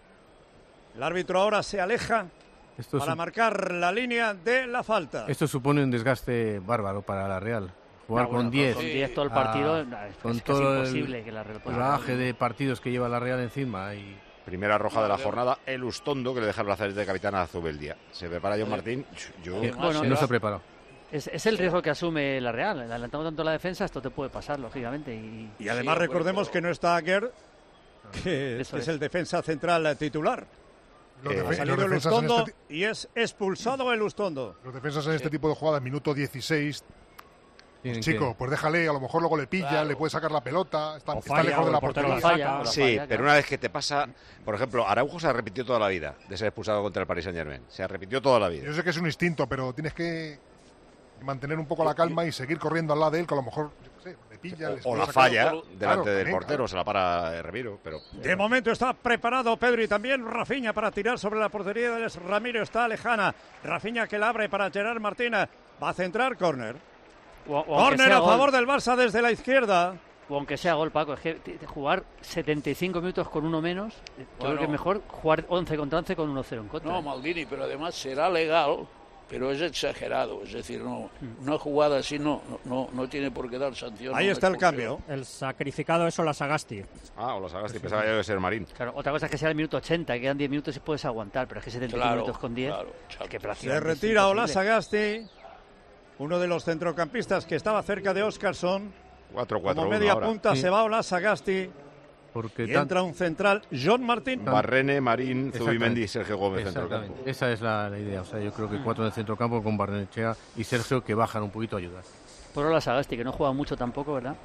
El árbitro ahora se aleja Esto, para su- marcar la línea de la falta. esto supone un desgaste bárbaro para la Real. Jugar Ah, bueno, con diez. Con diez todo el ah, partido, nah, es, con es casi todo el- imposible que la Real el pueda bagaje ganar. de partidos que lleva la Real encima. Y Primera roja de la jornada, el Ustondo, que le deja el brazalete de capitán a Zubeldia. Se prepara John Martín. Yo, que bueno, no se ha preparado. Es, es el riesgo que asume la Real. Adelantando tanto la defensa, esto te puede pasar, lógicamente. Y, Y además Sí, recordemos bueno, que no está Aguer, que, Eso que es es. el defensa central eh, titular. los, Eh, defe- Ha los salido el defensas en Ustondo este, ti- y es expulsado el Ustondo. los defensas en este tipo de jugadas, minuto dieciséis. Tienen Chico, que- pues déjale, a lo mejor luego le pilla, Claro. le puede sacar la pelota, está, O está falla, lejos o de la el portero portería. la falla, saca. o la Sí, falla, pero claro. una vez que te pasa, por ejemplo, Araujo se repitió toda la vida de ser expulsado contra el Paris Saint Germain. Se repitió toda la vida. Yo sé que es un instinto, pero tienes que mantener un poco la calma y seguir corriendo al lado de él, que a lo mejor, yo qué sé, le pilla. le O puede la sacar- falla Claro, delante del también, portero, claro. se la para Remiro, pero De momento está preparado Pedro y también Rafinha para tirar sobre la portería de Ramiro. Está lejana. Rafinha que la abre para Gerard Martínez. Va a centrar córner. o- o aunque Córner sea a gol, favor del Barça desde la izquierda. o aunque sea gol, Paco. Es que t- t- jugar setenta y cinco minutos con uno menos, eh, yo Bueno. creo que es mejor jugar once contra once con uno cero en contra. No, Maldini, pero además será legal, pero es exagerado. Es decir, no, una jugada así no, no, no tiene por qué dar sanción. Ahí a un está el expulsión. cambio. El sacrificado es Olasagasti. Ah, o lo sagaste, pensaba yo que ser Marín. Claro, otra cosa es que sea el minuto ochenta, quedan diez minutos y puedes aguantar, pero es que setenta y cinco Claro, minutos con diez, claro, es chato. que Se prácticamente es retira imposible. Olasagasti, uno de los centrocampistas que estaba cerca de Óscarson. cuatro cuatro Como uno media ahora. punta Sí. se va Olasagasti Porque y tan- entra un central, John Martín. Barrene, Marín, Zubimendi Exactamente. y Sergio Gómez, Exactamente. centrocampo. Esa es la, la idea. O sea, yo creo que cuatro en el centrocampo con Barnechea y Sergio que bajan un poquito a ayudar. Por la Sagasti, que no juega mucho tampoco, ¿verdad?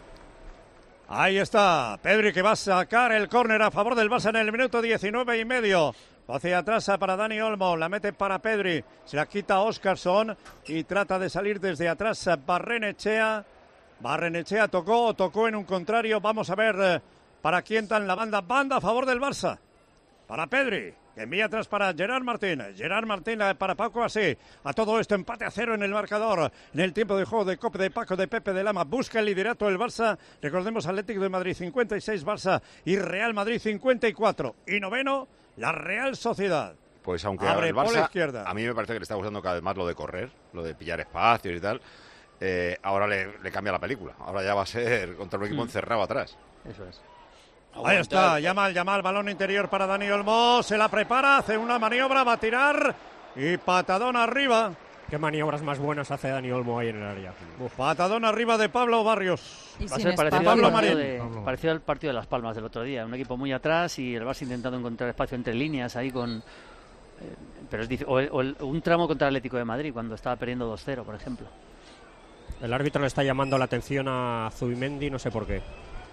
Ahí está, Pedri que va a sacar el córner a favor del Barça en el minuto diecinueve y medio. Hacia atrás para Dani Olmo, la mete para Pedri, se la quita Óscarson y trata de salir desde atrás Barrenechea. Barrenechea tocó, tocó en un contrario. Vamos a ver eh, para quién tan la banda. Banda a favor del Barça. Para Pedri, que envía atrás para Gerard Martín. Gerard Martín eh, para Paco así. A todo esto empate a cero en el marcador. En el tiempo de juego de Copa de Paco de Pepe de Lama. Busca el liderato el Barça. Recordemos Atlético de Madrid cincuenta y seis, Barça y Real Madrid cincuenta y cuatro. Y noveno, la Real Sociedad. Pues aunque Abre el por la Barça, izquierda. a mí me parece que le está gustando cada vez más lo de correr, lo de pillar espacios y tal. Eh, ahora le, le cambia la película. Ahora ya va a ser contra un equipo Mm. encerrado atrás. Eso es. Ahí está, llama al llama al balón interior para Dani Olmo. Se la prepara, hace una maniobra, va a tirar y patadón arriba. ¿Qué maniobras más buenas hace Dani Olmo ahí en el área? Patadón arriba de Pablo Barrios. Y Va a sin ser parecido al, Pablo partido Marín. de, Pablo. parecido al partido de Las Palmas del otro día. Un equipo muy atrás y el Barça intentando encontrar espacio entre líneas ahí con... eh, pero es difí- o, el- o el- un tramo contra el Atlético de Madrid cuando estaba perdiendo dos cero, por ejemplo. El árbitro le está llamando la atención a Zubimendi, no sé por qué.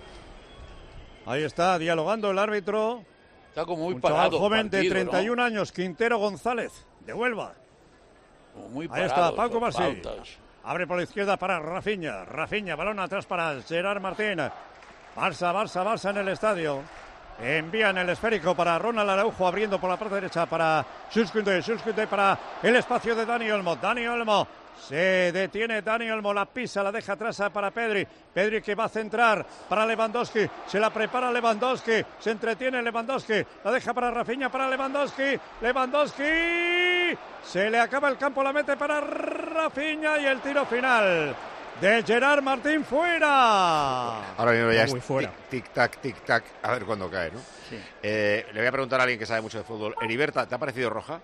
Ahí está, dialogando el árbitro. Está como muy Un chaval parado. el joven de partido, treinta y un ¿no? años, Quintero González, de Huelva. Como muy Ahí está, parado, Paco con Marsí. faltas. Abre por la izquierda para Rafinha. Rafinha, balón atrás para Gerard Martín. Barça, Barça, Barça en el estadio. Envían el esférico para Ronald Araujo, abriendo por la parte derecha para Suskunde, Suskunde para el espacio de Dani Olmo. Dani Olmo, se detiene Dani Olmo, la pisa, la deja atrás para Pedri. Pedri que va a centrar para Lewandowski, se la prepara Lewandowski, se entretiene Lewandowski, la deja para Rafinha, para Lewandowski, Lewandowski, se le acaba el campo, la mete para Rafinha y el tiro final de Gerard Martín fuera. Ahora mismo ya Muy es fuera. tic, tic, tac, tic, tac, a ver cuándo cae, ¿no? Sí. Eh, le voy a preguntar a alguien que sabe mucho de fútbol. Heriberta, ¿te ha parecido roja?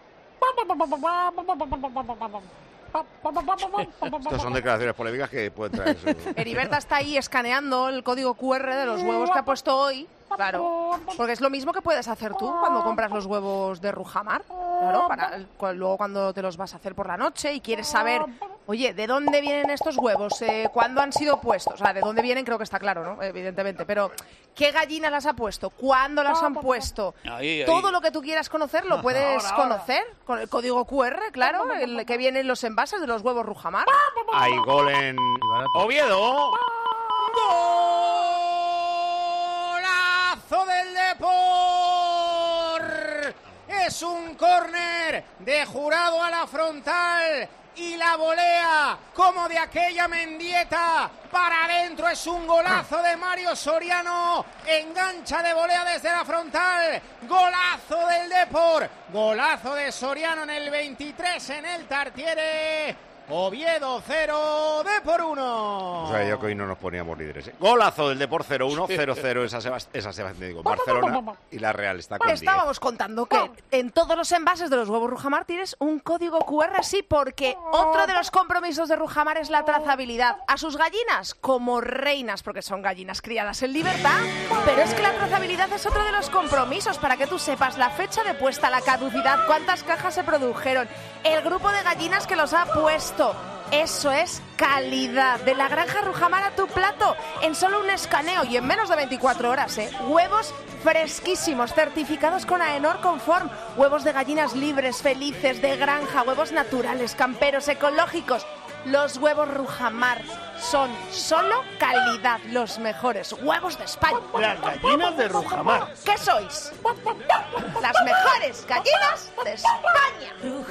Estas son declaraciones polémicas que pueden traer eso. Heriberta está ahí escaneando el código cu erre de los huevos que ha puesto hoy. Claro, porque es lo mismo que puedes hacer tú cuando compras los huevos de Rujamar. Claro, para luego cuando te los vas a hacer por la noche y quieres saber, oye, ¿de dónde vienen estos huevos? Eh, ¿Cuándo han sido puestos? O sea, ¿de dónde vienen? Creo que está claro, ¿no? Evidentemente. Pero, ¿qué gallinas las ha puesto? ¿Cuándo las han puesto? Ahí, ahí. Todo lo que tú quieras conocer lo puedes Ahora, ahora. conocer con el código cu erre, claro, el que viene en los envases de los huevos Rujamar. Hay gol en Oviedo. ¡Golazo del Depor! Es un córner de Jurado a la frontal y la volea como de aquella Mendieta para adentro. Es un golazo de Mario Soriano, engancha de volea desde la frontal, golazo del Depor, golazo de Soriano en el veintitrés en el Tartiere. Oviedo cero, Depor uno. O sea, yo que hoy no nos poníamos líderes. ¿eh? Golazo del Depor cero uno, cero cero esa Sebas- esa Sebastián, digo, Barcelona y la Real está con diez. Estábamos contando que en todos los envases de los huevos Rujamar tienes un código cu erre, sí, porque otro de los compromisos de Rujamar es la trazabilidad. A sus gallinas como reinas, porque son gallinas criadas en libertad, pero es que la trazabilidad es otro de los compromisos para que tú sepas la fecha de puesta, la caducidad, cuántas cajas se produjeron, el grupo de gallinas que los ha puesto. Eso es calidad. De la granja Rujamar a tu plato en solo un escaneo y en menos de veinticuatro horas, ¿eh? Huevos fresquísimos, certificados con AENOR Conform. Huevos de gallinas libres, felices, de granja, huevos naturales, camperos, ecológicos. Los huevos Rujamar son solo calidad, los mejores huevos de España. Las gallinas de Rujamar. ¿Qué sois? Las mejores gallinas de España.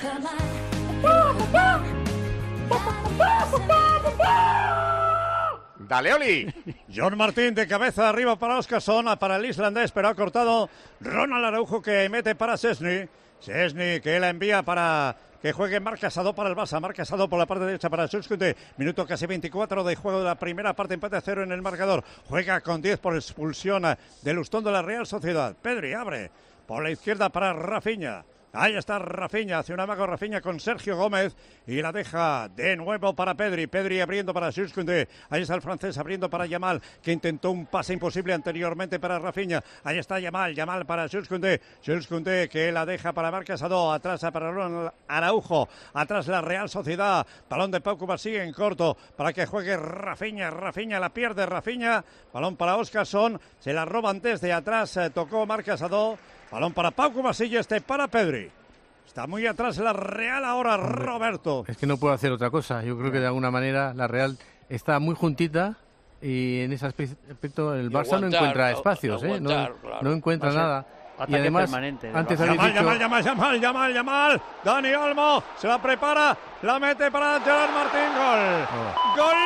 Dale, Oli. John Martín de cabeza arriba para Oscarson, para el islandés, pero ha cortado Ronald Araujo que mete para Szczesny. Szczesny que la envía para que juegue Marc Casado para el Barça. Marc Casado por la parte derecha para Suskunde. Minuto casi veinticuatro de juego de la primera parte, empate a cero en el marcador. Juega con diez por expulsión de Lustón de la Real Sociedad. Pedri abre por la izquierda para Rafinha. Ahí está Rafinha, hace un amago Rafinha con Sergio Gómez y la deja de nuevo para Pedri. Pedri abriendo para Suskunde. Ahí está el francés abriendo para Yamal, que intentó un pase imposible anteriormente para Rafinha. Ahí está Yamal, Yamal para Suskunde. Suskunde que la deja para Marc Casado. Atrás para Ronald Araujo. Atrás la Real Sociedad. Balón de Pau Cubarsí en corto para que juegue Rafinha. Rafinha la pierde Rafinha. Balón para Oscarson. Se la roban desde atrás. Eh, tocó Marc Casado. Balón para Pau Cubarsí y este para Pedri. Está muy atrás la Real ahora, Roberto. Es que no puede hacer otra cosa. Yo creo que de alguna manera la Real está muy juntita y en ese aspecto el Y Barça aguantar, no encuentra a- espacios, ¿eh? aguantar, No, claro. no encuentra Va a ser nada. Y ataque además, permanente del antes Barça. habéis Yamal, dicho... Yamal, Yamal, Yamal, Yamal, Yamal. Dani Olmo se la prepara, la mete para Gerard Martín. Gol. Oh. Gol.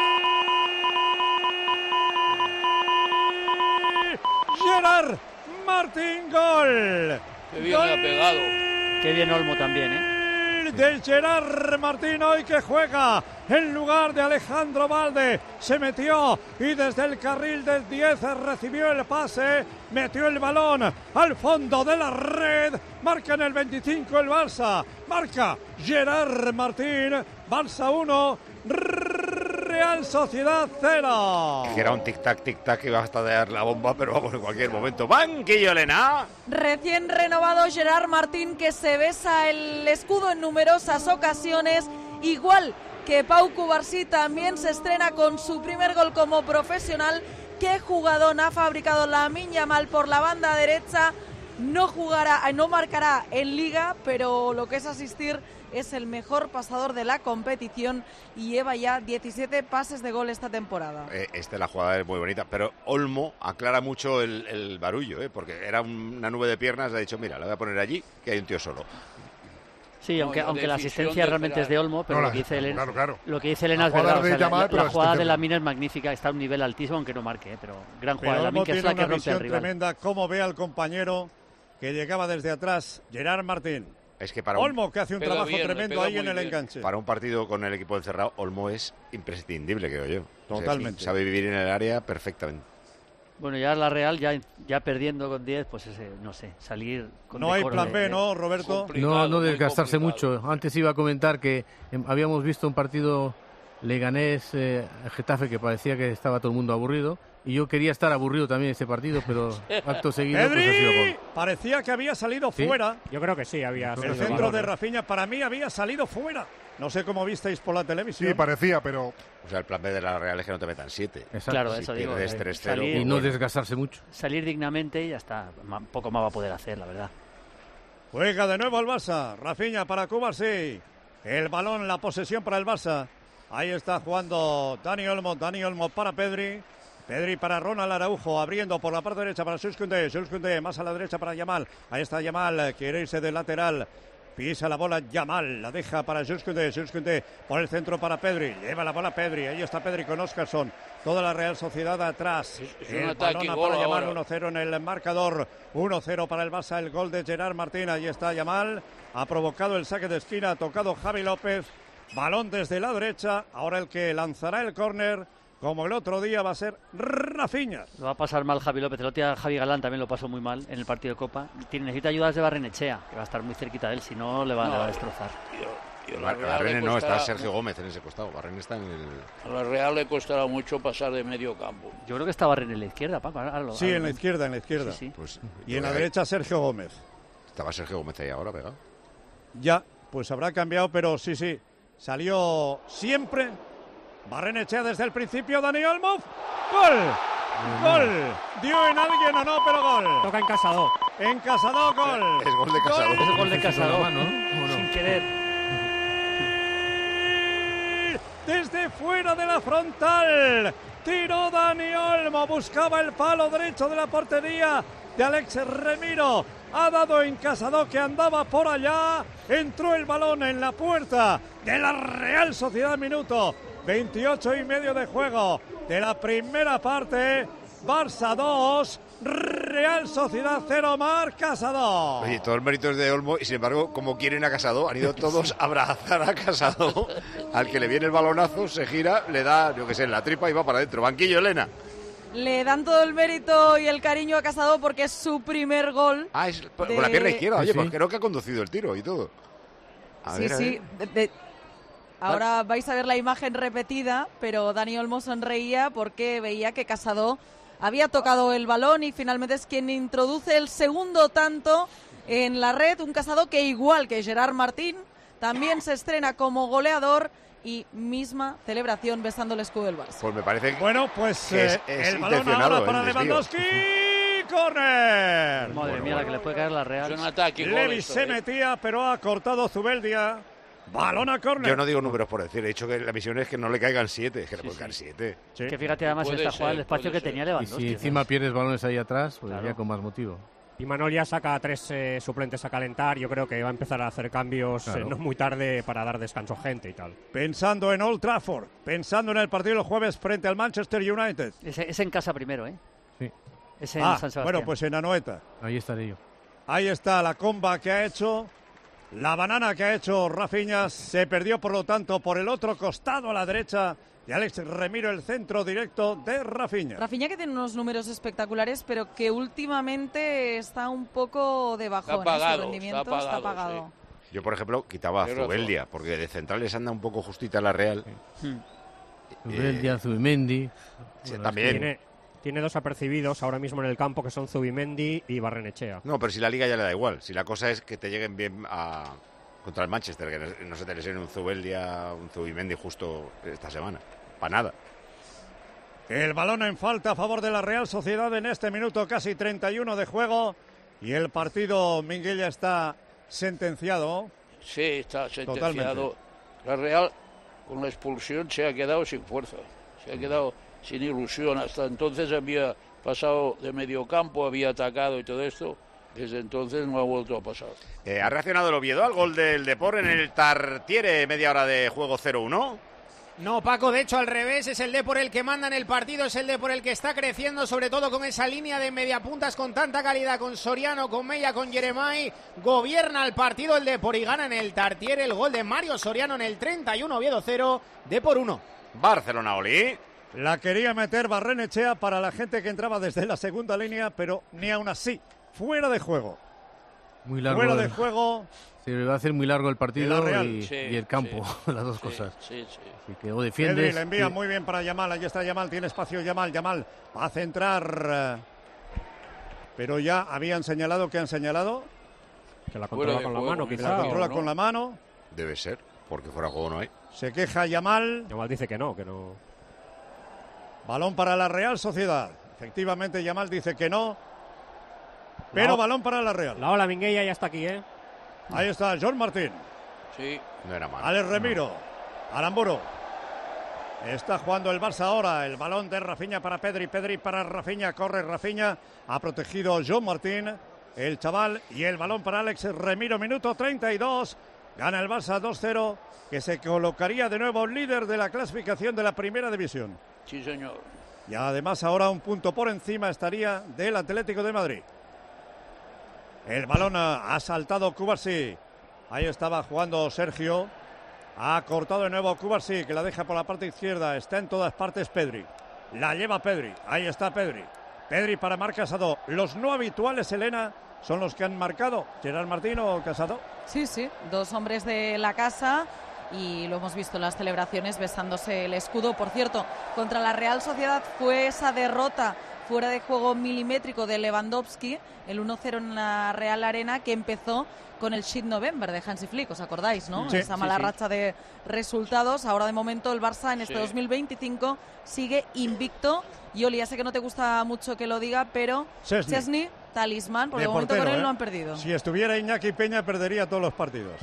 Gerard Martín, gol. Qué bien le ha pegado. Qué bien Olmo también, ¿eh? Del Gerard Martín hoy que juega en lugar de Alejandro Valde. Se metió y desde el carril del diez recibió el pase, metió el balón al fondo de la red. Marca en el veinticinco el Barça. Marca Gerard Martín. Barça uno, Real Sociedad cero. Que era un tic-tac, tic-tac que iba a estallar la bomba, pero vamos en cualquier momento. Banquillo, Elena. Recién renovado Gerard Martín, que se besa el escudo en numerosas ocasiones, igual que Pau Cubarsí también se estrena con su primer gol como profesional. Qué jugadón ha fabricado Lamine Yamal por la banda derecha. no jugará, no marcará en Liga, pero lo que es asistir es el mejor pasador de la competición y lleva ya diecisiete pases de gol esta temporada. Eh, esta la jugada es muy bonita, pero Olmo aclara mucho el, el barullo, ¿eh? Porque era una nube de piernas, ha dicho, mira, la voy a poner allí, que hay un tío solo. Sí, aunque, No, aunque la asistencia de realmente es de Olmo, pero No, lo, la- que dice Elena, claro, claro. lo que dice Elena La es verdad. jugada O sea, de la, Yamal, la- pero la la jugada de asistencia- Lamine es magnífica, está a un nivel altísimo, aunque no marque, ¿eh? Pero gran jugada de Pero Lamine, Olmo que es tiene la que una rompe visión al rival. tremenda, cómo ve al compañero que llegaba desde atrás, Gerard Martín. Es que para un, Olmo, que hace un Pega trabajo bien, le tremendo pega ahí muy en el bien. enganche. para un partido con el equipo encerrado, Olmo es imprescindible, creo yo. O sea, Totalmente. sabe vivir en el área perfectamente. Bueno, ya la Real, ya, ya perdiendo con diez, pues ese, no sé, salir con No hay decoro plan de- B, ¿no, Roberto? No, no muy desgastarse complicado. mucho. Antes iba a comentar que em, habíamos visto un partido Leganés eh, Getafe que parecía que estaba todo el mundo aburrido y yo quería estar aburrido también en este partido, pero acto seguido pues, ha sido ¡Pedri! gol. Parecía que había salido ¿Sí? fuera. Yo creo que sí, había El salido centro balón, de ¿eh? Rafinha para mí había salido fuera. No sé cómo visteis por la televisión. Sí, parecía, pero O sea, el plan B de la Real es que no te metan siete. Exacto. Claro, Si eso digo. pierdes eh, tres cero, salir, Y no bueno. desgastarse mucho. salir dignamente y ya está. Ma- Poco más va a poder hacer, la verdad. Juega de nuevo el Barça. Rafinha para Cubarsí. El balón, la posesión para el Barça. Ahí está jugando Dani Olmo. Dani Olmo para Pedri. Pedri para Ronald Araujo, abriendo por la parte derecha para Jules Koundé. Jules Koundé más a la derecha para Yamal. Ahí está Yamal, quiere irse de lateral. Pisa la bola Yamal, la deja para Jules Koundé. Jules Koundé por el centro para Pedri. Lleva la bola Pedri. Ahí está Pedri con Oscarson. Toda la Real Sociedad atrás. Es un El ataque, balón gol para Yamal, ahora. uno cero en el marcador. uno cero para el Barça. El gol de Gerard Martín. Ahí está Yamal. Ha provocado el saque de esquina. Ha tocado Javi López. Balón desde la derecha. Ahora el que lanzará el córner, como el otro día, va a ser Rafinha. Lo va a pasar mal Javi López. El otro día Javi Galán también lo pasó muy mal en el partido de Copa. Tiene, necesita ayudas de Barrenechea, que va a estar muy cerquita de él, si no le va, No. le va a destrozar. Y a la Bar- Real Barrene le no, está costará- Sergio Gómez en ese costado. Barrene está en el... A la Real le costará mucho pasar de medio campo. Yo creo que está Barren en la izquierda, Paco. ahora lo- Sí, ahora en la lo- izquierda, en la izquierda. Sí, sí. Pues, Y en la ahí derecha Sergio Gómez. estaba Sergio Gómez ahí ahora, pegado. Ya, pues habrá cambiado, pero sí, sí. Salió siempre. Barrenechea desde el principio, Dani Olmo. ¡Gol! ¡Gol! ¿Dio en alguien o no, pero gol? Toca en Casado. En Casado, gol. Es gol de Casado. Es el gol de Casado, mano, ¿o no? sin querer. Desde fuera de la frontal. Tiró Dani Olmo. Buscaba el palo derecho de la portería de Alex Remiro. Ha dado en Casado, que andaba por allá. Entró el balón en la puerta de la Real Sociedad. Minuto veintiocho y medio de juego de la primera parte. Barça dos, Real Sociedad cero, Marc Casado. Oye, todo el mérito es de Olmo y sin embargo, como quieren a Casado, han ido todos a abrazar a Casado. Al que le viene el balonazo, se gira, le da, yo qué sé, en la tripa y va para adentro. Banquillo, Elena. Le dan todo el mérito y el cariño a Casado porque es su primer gol. Ah, es por- de- con la pierna izquierda. Oye, Sí, sí. pues creo que ha conducido el tiro y todo. A Sí, ver, a sí. ver. de- de- Ahora vais a ver la imagen repetida, pero Dani Olmo sonreía porque veía que Casado había tocado el balón y finalmente es quien introduce el segundo tanto en la red. Un Casado que, igual que Gerard Martín, también se estrena como goleador y misma celebración besando el escudo del Barça. Pues me parece que Bueno, pues que es, eh, es el balón intencionado ahora para el desvío. Lewandowski. ¡Corner! Madre mía, la que le puede caer la Real. Es un ataque, gol Levi esto, se ¿eh? metía, pero ha cortado Zubeldia. Balón a córner. Yo no digo números por decir, he dicho que la misión es que no le caigan siete, es que le pueden caer siete. Sí. Que fíjate además Puede esta ser, jugada, el espacio puede que ser. tenía Y Lewandowski. si encima ¿sabes? pierdes balones ahí atrás, pues Claro. ya con más motivo. Y Manol ya saca a tres eh, suplentes a calentar. Yo creo que va a empezar a hacer cambios Claro. eh, no muy tarde para dar descanso a gente y tal. Pensando en Old Trafford, pensando en el partido del jueves frente al Manchester United. Es, es en casa primero, ¿eh? Sí. Es en Ah, San Sebastián. bueno, pues en Anoeta. Ahí estaré yo. Ahí está la comba que ha hecho, la banana que ha hecho Rafinha. Se perdió, por lo tanto, por el otro costado a la derecha de Alex Remiro, el centro directo de Rafinha. Rafinha, que tiene unos números espectaculares, pero que últimamente está un poco de bajón. Está apagado, su rendimiento está apagado, apagado. Yo, por ejemplo, quitaba a Tienes razón. Zubeldia, porque de centrales anda un poco justita la Real. Hmm. Zubeldia, Zubimendi. Sí, Bueno, también. Tiene, tiene dos apercibidos ahora mismo en el campo que son Zubimendi y Barrenechea. No, pero si la liga ya le da igual. Si la cosa es que te lleguen bien a contra el Manchester, que no, no se te lesione un Zubeldia, un Zubimendi justo esta semana. Para nada. El balón en falta a favor de la Real Sociedad en este minuto casi treinta y uno de juego. Y el partido, Miguel, ya está sentenciado. Sí, está sentenciado. Totalmente. La Real, con la expulsión, se ha quedado sin fuerza. Se ha quedado sin ilusión. Hasta entonces había pasado de medio campo, había atacado y todo esto. Desde entonces no ha vuelto a pasar. Eh, ¿Ha reaccionado el Oviedo al gol del Depor en el Tartiere, media hora de juego cero uno? No, Paco, de hecho al revés, es el Depor el que manda en el partido, es el Depor el que está creciendo, sobre todo con esa línea de mediapuntas con tanta calidad, con Soriano, con Mella, con Jeremai. Gobierna el partido el Depor y gana en el Tartiere el gol de Mario Soriano en el treinta y uno, Oviedo cero, Depor uno. Barcelona, Oli. La quería meter Barrenechea para la gente que entraba desde la segunda línea, pero ni aún así. Fuera de juego. Muy largo. Fuera de el... juego. Se va a hacer muy largo el partido y, sí, y el campo, sí, las dos sí, cosas. Sí, sí. Así que o defiendes... Pedri le envía y... muy bien para Yamal, ahí está Yamal, tiene espacio Yamal, Yamal va a centrar. Pero ya habían señalado, ¿qué han señalado? Que la controla con la mano, que quizá. la controla ¿no? con la mano. Debe ser, porque fuera juego no hay. Se queja Yamal. Yamal dice que no, que no. Balón para la Real Sociedad. Efectivamente, Yamal dice que no. Pero la, balón para la Real. La ola Minguella ya está aquí, ¿eh? Ahí está John Martín. Sí. No era mal. Alex Remiro. No. Aramburu. Está jugando el Barça ahora. El balón de Rafinha para Pedri. Pedri para Rafinha. Corre Rafinha. Ha protegido John Martín. El chaval. Y el balón para Alex Remiro. Minuto treinta y dos. Gana el Barça dos cero. Que se colocaría de nuevo líder de la clasificación de la primera división. Sí, señor. Y además ahora un punto por encima estaría del Atlético de Madrid. El balón ha saltado Cubarsí. Ahí estaba jugando Sergio. Ha cortado de nuevo Cubarsí, que la deja por la parte izquierda. Está en todas partes Pedri. La lleva Pedri. Ahí está Pedri. Pedri para Marc Casado. Los no habituales, Elena, son los que han marcado. Gerard Martín o Casado. Sí, sí. Dos hombres de la casa. Y lo hemos visto en las celebraciones besándose el escudo. Por cierto, contra la Real Sociedad fue esa derrota fuera de juego milimétrico de Lewandowski, el uno cero en la Real Arena, que empezó con el Shit November de Hansi Flick, ¿os acordáis, no? Sí, esa mala sí, sí. racha de resultados. Ahora de momento el Barça en este Sí. dos mil veinticinco sigue invicto. Y Oli, ya sé que no te gusta mucho que lo diga, pero Szczęsny. Szczęsny, talismán, porque De de momento portero, con él ¿eh? no han perdido. Si estuviera Iñaki Peña perdería todos los partidos.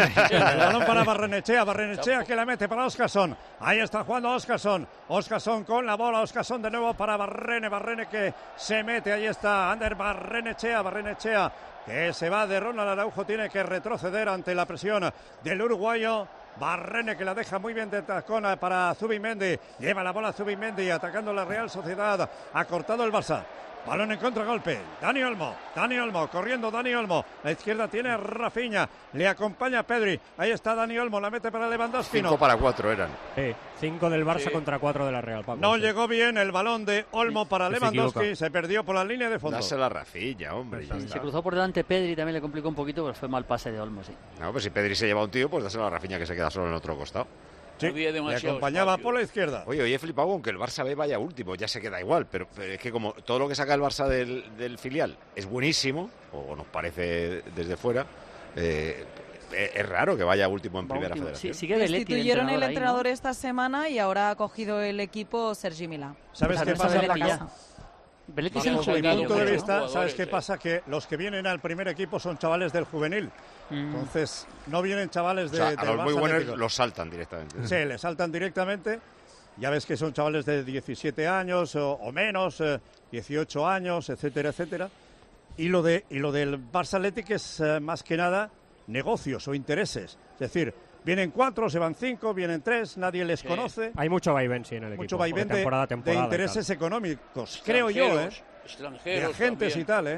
El balón para Barrenechea, Barrenechea que la mete para Óscarson. Ahí está jugando Óscarson. Óscarson con la bola, Óscarson de nuevo para Barrene, Barrene que se mete, ahí está Ander Barrenechea, Barrenechea que se va de Ronald Araujo, tiene que retroceder ante la presión del uruguayo. Barrene que la deja muy bien de tacona para Zubimendi, lleva la bola Zubimendi atacando la Real Sociedad, ha cortado el Barça. Balón en contragolpe, Dani Olmo, Dani Olmo, corriendo Dani Olmo, la izquierda tiene Rafinha, le acompaña Pedri, ahí está Dani Olmo, la mete para Lewandowski. Cinco no. para cuatro eran. Sí, cinco del Barça Sí. contra cuatro de la Real, Paco. No sí. llegó bien el balón de Olmo para Se Lewandowski, equivoca. se perdió por la línea de fondo. Dásela a Rafinha, hombre. ya Se está. cruzó por delante Pedri, también le complicó un poquito, pero fue mal pase de Olmo, sí. No, pues si Pedri se lleva a un tío, pues dásela a Rafinha que se queda solo en otro costado. Sí, Había le demasiado acompañaba espacio. por la izquierda. Oye, hoy he flipado aunque el Barça B vaya último, ya se queda igual, pero, pero es que como todo lo que saca el Barça del, del filial es buenísimo, o nos parece desde fuera, eh, es raro que vaya último en Va primera último. federación. Sí, sigue Belletti, Destituyeron el ahí, ¿no? entrenador esta semana y ahora ha cogido el equipo Sergi Milà. ¿Sabes Pues qué a ver, pasa? Belletti Paco? ya. Belletti es Bajo el mi juvenil, punto yo de creo, vista, ¿no? ¿sabes qué pasa? Que los que vienen al primer equipo son chavales del juvenil. Mm. Entonces, no vienen chavales O de, sea, del a los muy Barça buenos Atlético. los saltan directamente. Sí, le saltan directamente. Ya ves que son chavales de diecisiete años o, o menos, eh, dieciocho años, etcétera, etcétera. Y lo, de, y lo del Barça Atlético es eh, más que nada negocios o intereses. Es decir, vienen cuatro, se van cinco, vienen tres, nadie les Sí. conoce. Hay mucho vaivén, sí, en el equipo. Mucho vaivén de de, temporada a de temporada y intereses tal. económicos, creo yo, ¿eh? Extranjeros, De extranjeros agentes también. y tal, ¿eh?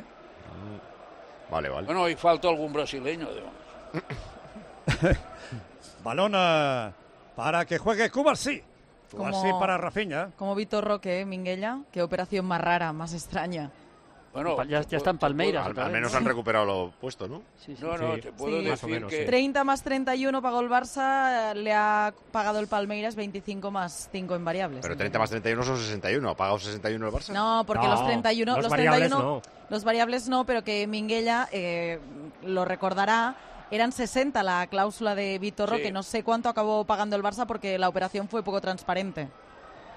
Vale, vale. Bueno, y falta algún brasileño, además. Balón eh, para que juegue Cubarsí. Cubarsí Como- para Rafinha. Como Vitor Roque, ¿eh, Minguella? Qué operación más rara, más extraña. Bueno, Ya, ya está en Palmeiras. Al, otra al vez, menos ¿no? han recuperado lo puesto, ¿no? Sí, sí. No, no, Sí. te puedo Sí. Más o decir menos, que... sí. treinta más treinta y uno pagó el Barça, le ha pagado el Palmeiras veinticinco más cinco en variables. Pero treinta más treinta y uno son sesenta y uno. ¿Ha pagado sesenta y uno el Barça? No, porque No, los treinta y uno, los los variables treinta y uno, no. los variables no, pero que Minguella eh, lo recordará. Eran sesenta la cláusula de Vitor Sí. Roque, no sé cuánto acabó pagando el Barça porque la operación fue poco transparente.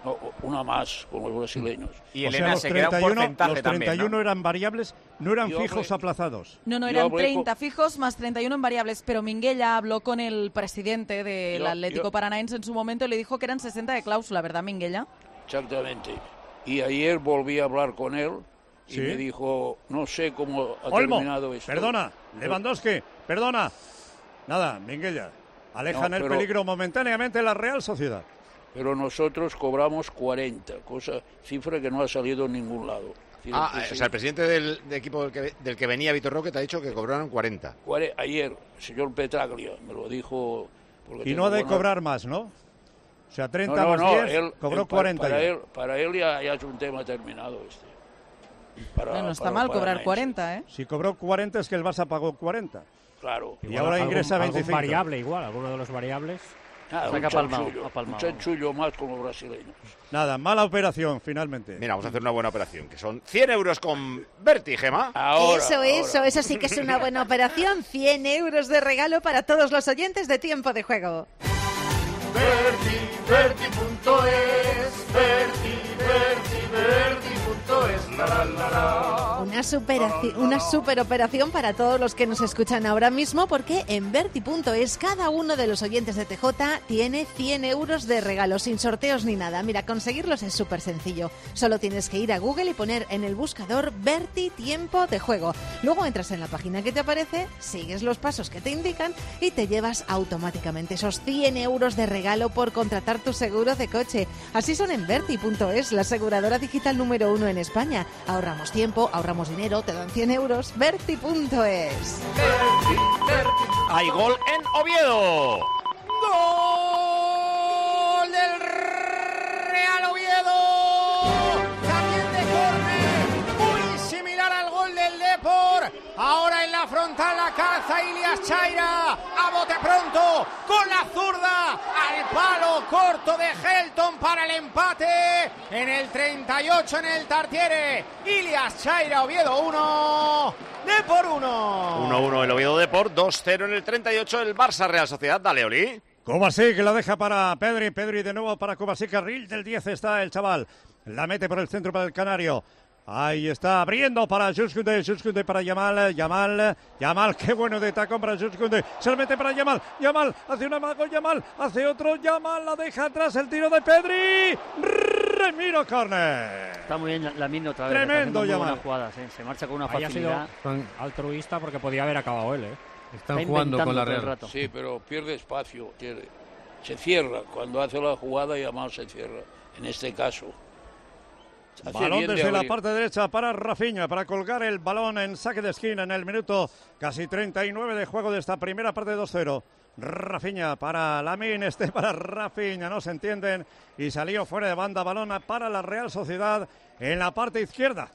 No, una más con los brasileños. Y o sea, Elena los se queda un treinta y uno, porcentaje los treinta y uno también, ¿no? eran variables, no eran Yo fijos hablé- aplazados. No, no, Yo eran hablé treinta fijos más treinta y uno en variables, pero Minguella habló con el presidente del Yo- Atlético yo- Paranaense en su momento y le dijo que eran sesenta de cláusula, ¿verdad, Minguella? Exactamente. Y ayer volví a hablar con él y ¿Sí? me dijo, no sé cómo ha Olmo, terminado esto. perdona, Lewandowski, perdona. Nada, Minguella, alejan No, el pero- peligro momentáneamente la Real Sociedad. Pero nosotros cobramos cuarenta, cosa, cifra que no ha salido en ningún lado. Es decir, Ah, el o sea, el presidente del, del equipo del que, del que venía, Vitor Roque, te ha dicho que cobraron cuarenta. cuare- Ayer, el señor Petraglia me lo dijo. porque Y tengo no ha de buena- cobrar más, ¿no? O sea, treinta No, no, más no, diez, él- cobró él pa- cuarenta. Para ya. él, para él ya, ya es un tema terminado este. Para- Bueno, no está para mal el cobrar Paranaense. cuarenta, ¿eh? Si cobró cuarenta es que el Barça pagó cuarenta. Claro. Y ahora ingresa algún, veinticinco. algún variable igual, alguno de los variables. Nada, Saca un palmao, chanchullo, ha palmao. un chanchullo más con los brasileños. Nada, mala operación finalmente. Mira, vamos a hacer una buena operación, que son cien euros con Berti, Gema. Ahora, eso, eso, eso sí que es una buena operación. cien euros de regalo para todos los oyentes de Tiempo de Juego. Verti, Verti.es, Verti, Verti, Verti.es, la, la, la, la. Una, superaci- una super operación para todos los que nos escuchan ahora mismo, porque en Verti punto es cada uno de los oyentes de T J tiene cien euros de regalo, sin sorteos ni nada. Mira, conseguirlos es súper sencillo. Solo tienes que ir a Google y poner en el buscador Verti Tiempo de Juego. Luego entras en la página que te aparece, sigues los pasos que te indican y te llevas automáticamente esos cien euros de regalo por contratar tu seguro de coche. Así son en Verti punto es, la aseguradora digital número uno en España. Ahorramos tiempo, ahorramos dinero, te dan cien euros. Verti punto es. Hay gol en Oviedo. ¡Gol del Real Oviedo! También de córner, muy similar al gol del Depor. Ahora en la frontal la caza Ilias Chaira. A bote pronto, con la zurda, al palo corto de Helton para el empate. En el treinta y ocho en el Tartiere. Ilias Chaira, Oviedo uno, Depor uno. uno uno el Oviedo Depor, dos cero en el treinta y ocho el Barça Real Sociedad. Dale, Oli. Kovacic que la deja para Pedri, Pedri de nuevo para Kovacic, carril del diez está el chaval, la mete por el centro para el Canario, ahí está abriendo para Jules Koundé, Jules Koundé para Yamal, Yamal, Yamal, qué bueno de tacón para Jules Koundé, se la mete para Yamal, Yamal, hace un amago, Yamal, hace otro, Yamal, la deja atrás, el tiro de Pedri, Remiro córner. Está muy bien Lamine otra vez. Tremendo, está haciendo muy Yamal. buenas jugadas, ¿eh? Se marcha con una Ahí ha sido facilidad. altruista porque podía haber acabado él, ¿eh? Están Está jugando con la inventando todo el Real. rato. Sí, pero pierde espacio. Pierde. Se cierra. Cuando hace la jugada, Yamal se cierra. En este caso. Hace Balón bien de desde la abrir. parte derecha para Rafinha, para colgar el balón en saque de esquina en el minuto casi treinta y nueve de juego de esta primera parte dos cero. Rafinha para Lamine, este para Rafinha, no se entienden. Y salió fuera de banda, balón para la Real Sociedad en la parte izquierda.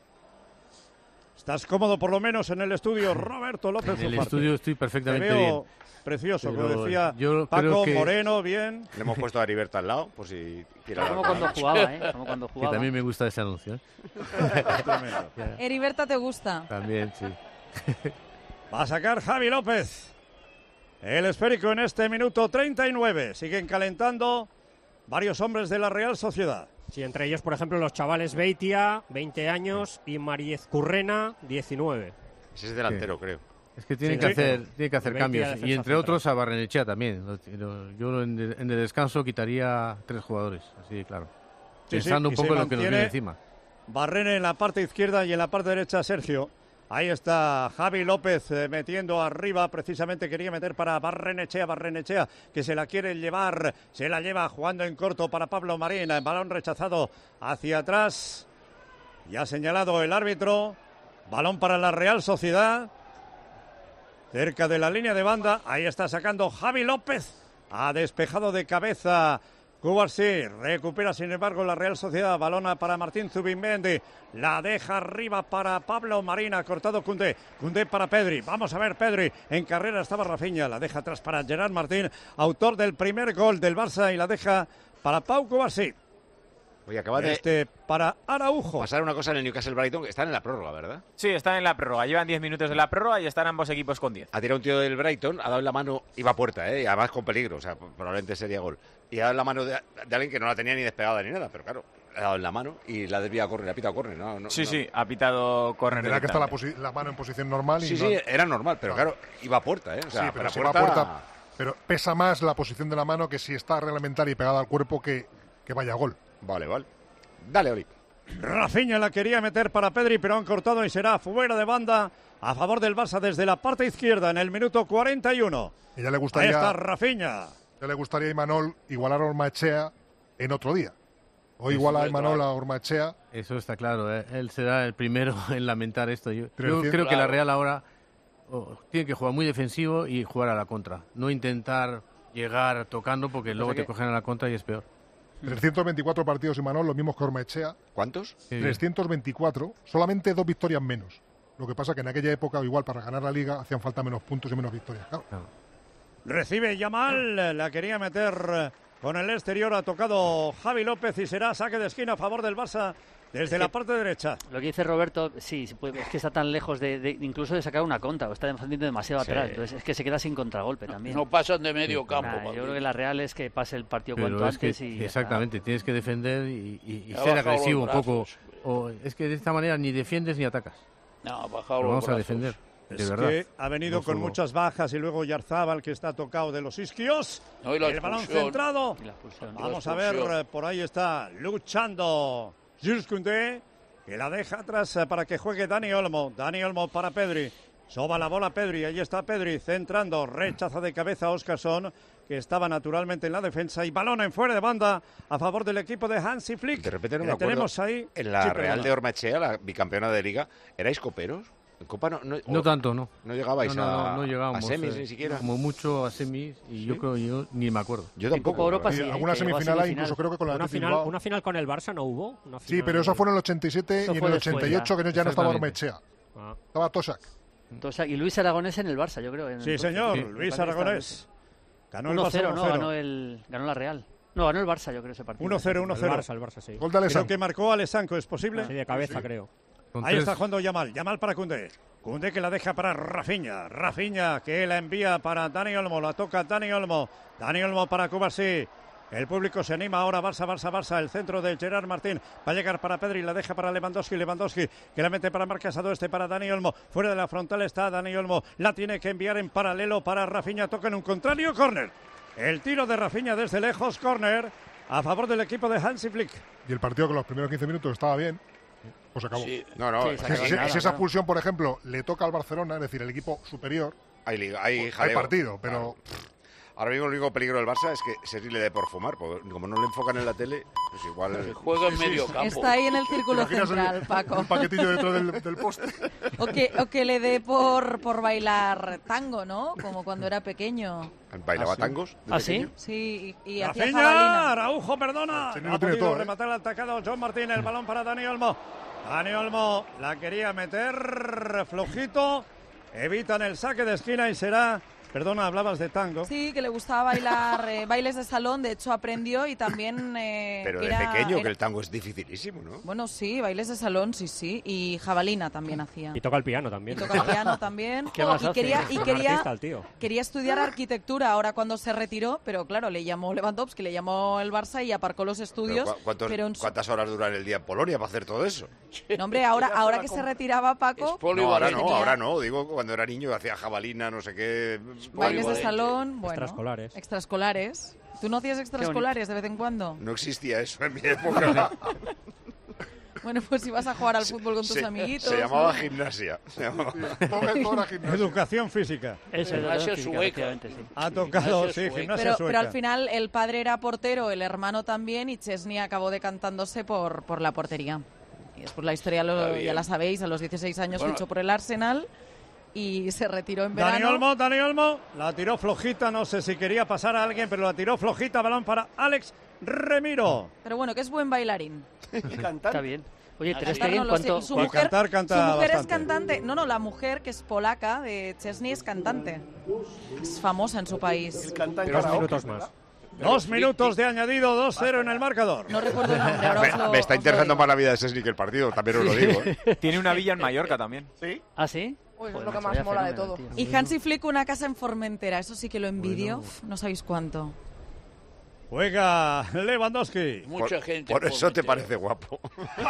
Estás cómodo por lo menos en el estudio, Roberto López En el Ufarte. estudio estoy Te perfectamente veo bien. precioso, como Pero decía yo Paco creo que- Moreno, bien. Le hemos puesto a Heriberta al lado, por si quiere Como hablar. cuando jugaba, ¿eh? Como cuando Que jugaba. también me gusta ese anuncio. ¿eh? Tremendo. Heriberta, ¿te gusta? También, sí. Va a sacar Javi López. El esférico en este minuto treinta y nueve. Siguen calentando varios hombres de la Real Sociedad. Sí, entre ellos, por ejemplo, los chavales Beitia, veinte años, y Mariez Currena, diecinueve. Ese es delantero, creo. Es que tienen Sí, que sí. hacer, tienen que hacer Beitia, cambios. defensa Y entre central. otros a Barrenechea también. Lo- lo- Yo en el, en el descanso quitaría tres jugadores. Así, claro. Sí, sí, Pensando y un se poco en lo que nos mantiene viene encima. Barrene en la parte izquierda y en la parte derecha Sergio. Ahí está Javi López eh, metiendo arriba, precisamente quería meter para Barrenechea, Barrenechea, que se la quiere llevar, se la lleva jugando en corto para Pablo Marín, el balón rechazado hacia atrás, y ha señalado el árbitro, balón para la Real Sociedad, cerca de la línea de banda, ahí está sacando Javi López, ha despejado de cabeza Cubarsí, recupera sin embargo la Real Sociedad, balona para Martín Zubimendi, la deja arriba para Pablo Marina, cortado Koundé, Koundé para Pedri, vamos a ver Pedri, en carrera estaba Rafinha, la deja atrás para Gerard Martín, autor del primer gol del Barça y la deja para Pau Cubarsí. Oye, acaba de Este para Araujo. pasar una cosa en el Newcastle Brighton, que están en la prórroga, ¿verdad? Sí, están en la prórroga. Llevan diez minutos de la prórroga y están ambos equipos con diez. Ha tirado un tío del Brighton, ha dado en la mano, iba a puerta, ¿eh? Y además con peligro, o sea, probablemente sería gol. Y ha dado en la mano de, de alguien que no la tenía ni despegada ni nada, pero claro, le ha dado en la mano y la ha desviado a córner, ha pitado córner, ¿no? no Sí, no. sí, ha pitado córner. Tendrá que está la, directamente. posi- la mano en posición normal. Y Sí, no- sí, era normal, pero Ah. claro, iba a puerta, ¿eh? O sea, sí, pero la si va a puerta... puerta, pero pesa más la posición de la mano que si está reglamentaria y pegada al cuerpo que, que vaya a gol. Vale, vale. Dale, Oli. Rafinha la quería meter para Pedri, pero han cortado y será fuera de banda a favor del Barça desde la parte izquierda en el minuto cuarenta y uno. Y ya le Ahí gustaría, está Rafinha. ya le gustaría a Imanol igualar a Ormaechea en otro día. O iguala a Imanol a Ormaechea. Eso está claro, ¿eh? Él será el primero en lamentar esto. Yo, yo trescientos creo que la claro. Real ahora oh, tiene que jugar muy defensivo y jugar a la contra. No intentar llegar tocando porque luego te que- cogen a la contra y es peor. trescientos veinticuatro partidos Imanol, los mismos que Ormaechea. ¿Cuántos? Sí. trescientos veinticuatro, solamente dos victorias menos. Lo que pasa que en aquella época, igual para ganar la Liga, hacían falta menos puntos y menos victorias. Claro. Recibe Yamal, la quería meter con el exterior, ha tocado Javi López y será saque de esquina a favor del Barça desde la parte derecha. Lo que dice Roberto, sí, se puede- es que está tan lejos de, de- incluso de sacar una contra, o está defendiendo demasiado Sí. atrás, entonces es que se queda sin contragolpe también. No pasan de medio campo. Nah, Pablo. yo creo que la Real es que pase el partido Pero cuanto es que, antes y ya está. exactamente, tienes que defender y, y- y Ha ser bajado agresivo un los poco. brazos. O, es que de esta manera ni defiendes ni atacas. No, bajado Pero los vamos a brazos. defender, de Es verdad. que ha venido No con solo- muchas bajas y luego Yarzábal, que está tocado de los isquios. No, y la el balón expulsión. centrado. Y la expulsión. Vamos Y la a ver, expulsión. eh, por ahí está luchando Jules Koundé, que la deja atrás eh, para que juegue Dani Olmo. Dani Olmo para Pedri. Soba la bola Pedri, ahí está Pedri centrando, rechaza de cabeza Óscarson, que estaba naturalmente en la defensa, y balón en fuera de banda a favor del equipo de Hansi Flick. De repente no que me le acuerdo. tenemos ahí. En la Sí, Real perdona. de Ormaechea, la bicampeona de Liga, ¿erais coperos? En Copa no... No, No o- tanto, no. No llegabais no, no, a, no, no llegábamos, a semis eh, ni siquiera. Como mucho a semis y yo creo yo ni me acuerdo. Yo En tampoco. Copa Europa la sí, verdad. Y ¿eh? alguna Que llegó a semifinal hay, semifinal. incluso creo que con la Una Athletic final, Bilbao. una final con el Barça no hubo. Una Sí, final pero eso de- fue en el ochenta y siete Eso y en fue el después, ochenta y ocho, que no- ya no estaba Exactamente. Ormaechea. Ah. Estaba Tosak. Entonces, y Luis Aragonés en el Barça, yo creo. en- Sí, entonces, señor, me Luis parece que estaba Aragonés. Ganó el uno Barça cero, no, uno cero. ganó, el, ganó la Real. No, ganó el Barça, yo creo, ese partido. uno cero, uno El cero. Barça, el Barça, sí. Gol de Creo Alessandro. que marcó Alessanco, ¿es posible? Sí, de cabeza, creo. Con Ahí tres- está jugando Yamal. Yamal para Koundé. Koundé que la deja para Rafinha. Rafinha que la envía para Dani Olmo. La toca Dani Olmo. Dani Olmo para Cubarsí. El público se anima ahora. Barça, Barça, Barça. El centro de Gerard Martín. Va a llegar para Pedri. La deja para Lewandowski. Lewandowski que la mete para Marcas a este para Dani Olmo. Fuera de la frontal está Dani Olmo. La tiene que enviar en paralelo para Rafinha. Toca en un contrario. Córner. El tiro de Rafinha desde lejos. Córner a favor del equipo de Hansi Flick. Y el partido que los primeros quince minutos estaba bien, pues acabó. Sí. No, no. Sí, es se que Si, acabó si- nada, si esa claro. expulsión, por ejemplo, le toca al Barcelona, es decir, el equipo superior, hay, liga, hay, hay jaleo. partido, pero Ahora mismo el único peligro del Barça es que Sergi le dé por fumar, porque como no le enfocan en la tele, pues igual... Se juega en medio campo. Está ahí en el círculo imaginas central, el- Paco. un paquetillo dentro del, del poste. O que, o que le dé por, por bailar tango, ¿no? Como cuando era pequeño. ¿Bailaba ¿Ah, sí? tangos? de ¿Ah, sí? pequeño? Sí, y, y hacía Rafinha, jabalina. Araujo, perdona. Sí, Ha no lo tiene podido todo, ¿eh? rematar el atacado John Martín, el balón para Dani Olmo. Dani Olmo la quería meter flojito. Evitan el saque de esquina y será... Perdona, hablabas de tango. Sí, que le gustaba bailar eh, bailes de salón, de hecho aprendió y también... eh, Pero de era- pequeño, era- que el tango es dificilísimo, ¿no? Bueno, sí, bailes de salón, sí, sí. Y jabalina también hacía. Y toca el piano también. Y toca el piano también. ¿Qué más y hace? quería, y Un quería, artista, el tío. quería estudiar arquitectura ahora cuando se retiró, pero claro, le llamó Lewandowski, le llamó el Barça y aparcó los Pero estudios. ¿cu- cuántos- pero en su- ¿Cuántas horas dura el día en Polonia para hacer todo eso? No, hombre, ahora, ahora que se retiraba Paco, No, ahora no, tenía ahora no. Digo, cuando era niño hacía jabalina, no sé qué... bailes de polivalente. salón, bueno, Extraescolares. extraescolares. ¿Tú no hacías extraescolares de vez en cuando? No existía eso en mi época. Bueno, pues ibas a jugar al fútbol con tus se, amiguitos. Se llamaba ¿no? gimnasia. Se llamaba- Educación física. Eso, Gimnasia educación física, sueca. efectivamente, sí. Ha tocado, Gimnasia sí, sueca. gimnasia Pero, sueca. pero al final el padre era portero, el hermano también, y Chesney acabó decantándose por, por la portería. Y después la historia lo- Está bien. ya la sabéis, a los dieciséis años Bueno. fichó por el Arsenal y se retiró en Dani verano. Olmo, Dani Olmo, la tiró flojita, no sé si quería pasar a alguien, pero la tiró flojita, balón para Alex Remiro. Pero bueno, que es buen bailarín. Está bien. Oye, Ter Cantar Stegen, no lo sé. ¿cuánto, Y su Por mujer, cantar, canta su mujer es bastante. cantante. No, no, la mujer, que es polaca, de Chesney, es cantante. Es famosa en su país. Dos minutos más. Dos minutos de añadido, dos cero en el marcador. No recuerdo el nombre, ahora os Me, lo- me está os lo interesando digo. más la vida de Szczęsny que el partido, también os lo digo. ¿eh? Tiene una villa en Mallorca también. ¿Sí? ¿Ah, sí? Uy, eso es Joder, lo que macho, más vaya mola de fenómeno, todo. tío. Y Hansi Flick una casa en Formentera, eso sí que lo envidio. Uf, no sabéis cuánto. Juega Lewandowski. Mucha gente. Por eso te parece guapo.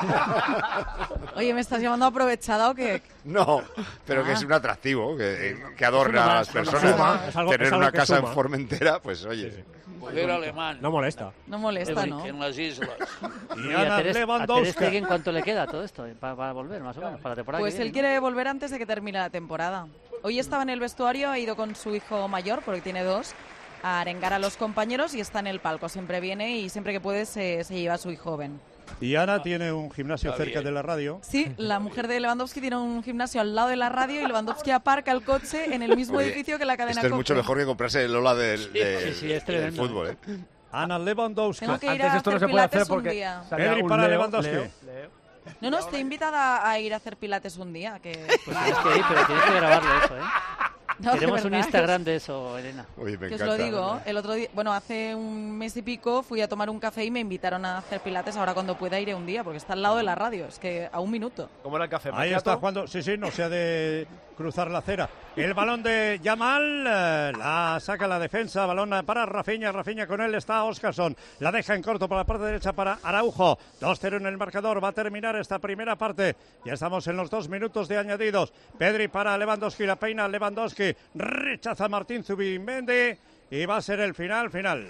Oye, ¿me estás llamando aprovechada o qué? No, pero que Ah. es un atractivo, que, que adorna Suma, a las suma, personas. suma. Es algo- Tener es algo una que casa suma. en Formentera, pues oye. Poder alemán. No molesta. No molesta, ¿no? En las islas. Y Ana a Ter, a Ter Lewandowski. Stegen, ¿cuánto le queda todo esto? eh, Para, para volver, más o menos, para la temporada Pues que él viene, quiere volver antes de que termine la temporada. Hoy estaba en el vestuario, ha ido con su hijo mayor, porque tiene dos, a arengar a los compañeros y está en el palco. Siempre viene y siempre que puede se, se lleva a su hijo joven. Y Ana tiene un gimnasio Está cerca bien. de la radio. Sí, la mujer de Lewandowski tiene un gimnasio al lado de la radio y Lewandowski aparca el coche en el mismo Oye, edificio que la cadena Esto es COPE. mucho mejor que comprarse el Lola del, del- sí, sí, es del tremendo. fútbol. ¿eh? Ana Lewandowski. Tengo que ir Antes a esto no hacer se puede hacer pilates un porque día. salía Pedri un para Leo, Lewandowski. Leo, Leo. No, no, estoy invitada a ir a hacer pilates un día. Que... Pues tienes que ir, pero tienes que grabarlo eso, ¿eh? No, de Queremos un verdad, Instagram de eso, Elena. Oye, me Que os encanta. lo digo, el otro día, bueno, hace un mes y pico fui a tomar un café y me invitaron a hacer pilates. Ahora cuando pueda iré un día, porque está al lado de la radio, es que a un minuto. ¿Cómo era el café? Ahí macchiato? está jugando, sí, sí, no se ha de cruzar la acera. El balón de Yamal, eh, la saca la defensa, balón para Rafinha, Rafinha con él está Óscarson, la deja en corto por la parte derecha para Araujo, dos cero en el marcador, va a terminar esta primera parte, ya estamos en los dos minutos de añadidos, Pedri para Lewandowski, la peina Lewandowski, rechaza Martín Zubimendi y va a ser el final, final,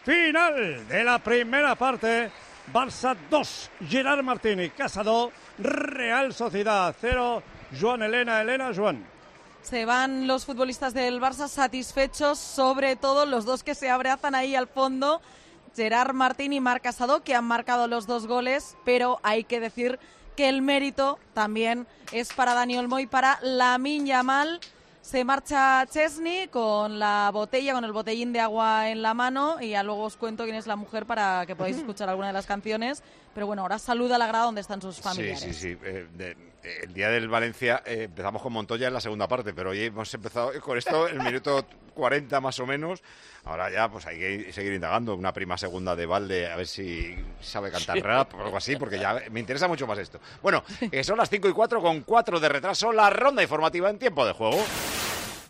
final de la primera parte. Barça dos, Gerard Martini, Casado, Real Sociedad cero, Joan Elena, Elena, Joan. Se van los futbolistas del Barça satisfechos, sobre todo los dos que se abrazan ahí al fondo, Gerard Martín y Marc Casado, que han marcado los dos goles, pero hay que decir que el mérito también es para Dani Olmo y para Lamine Yamal. Se marcha Chesney con la botella, con el botellín de agua en la mano, y ya luego os cuento quién es la mujer para que podáis escuchar alguna de las canciones. Pero bueno, ahora saluda a la grada donde están sus familiares. Sí, sí, sí. Eh, de- eh, el día del Valencia eh, empezamos con Montoya en la segunda parte, pero hoy hemos empezado con esto en el minuto cuarenta más o menos. Ahora ya pues hay que seguir indagando. Una prima segunda de Valde, a ver si sabe cantar Sí. rap o algo así, porque ya me interesa mucho más esto. Bueno, que son las cinco y cuatro con cuatro de retraso, la ronda informativa en tiempo de juego.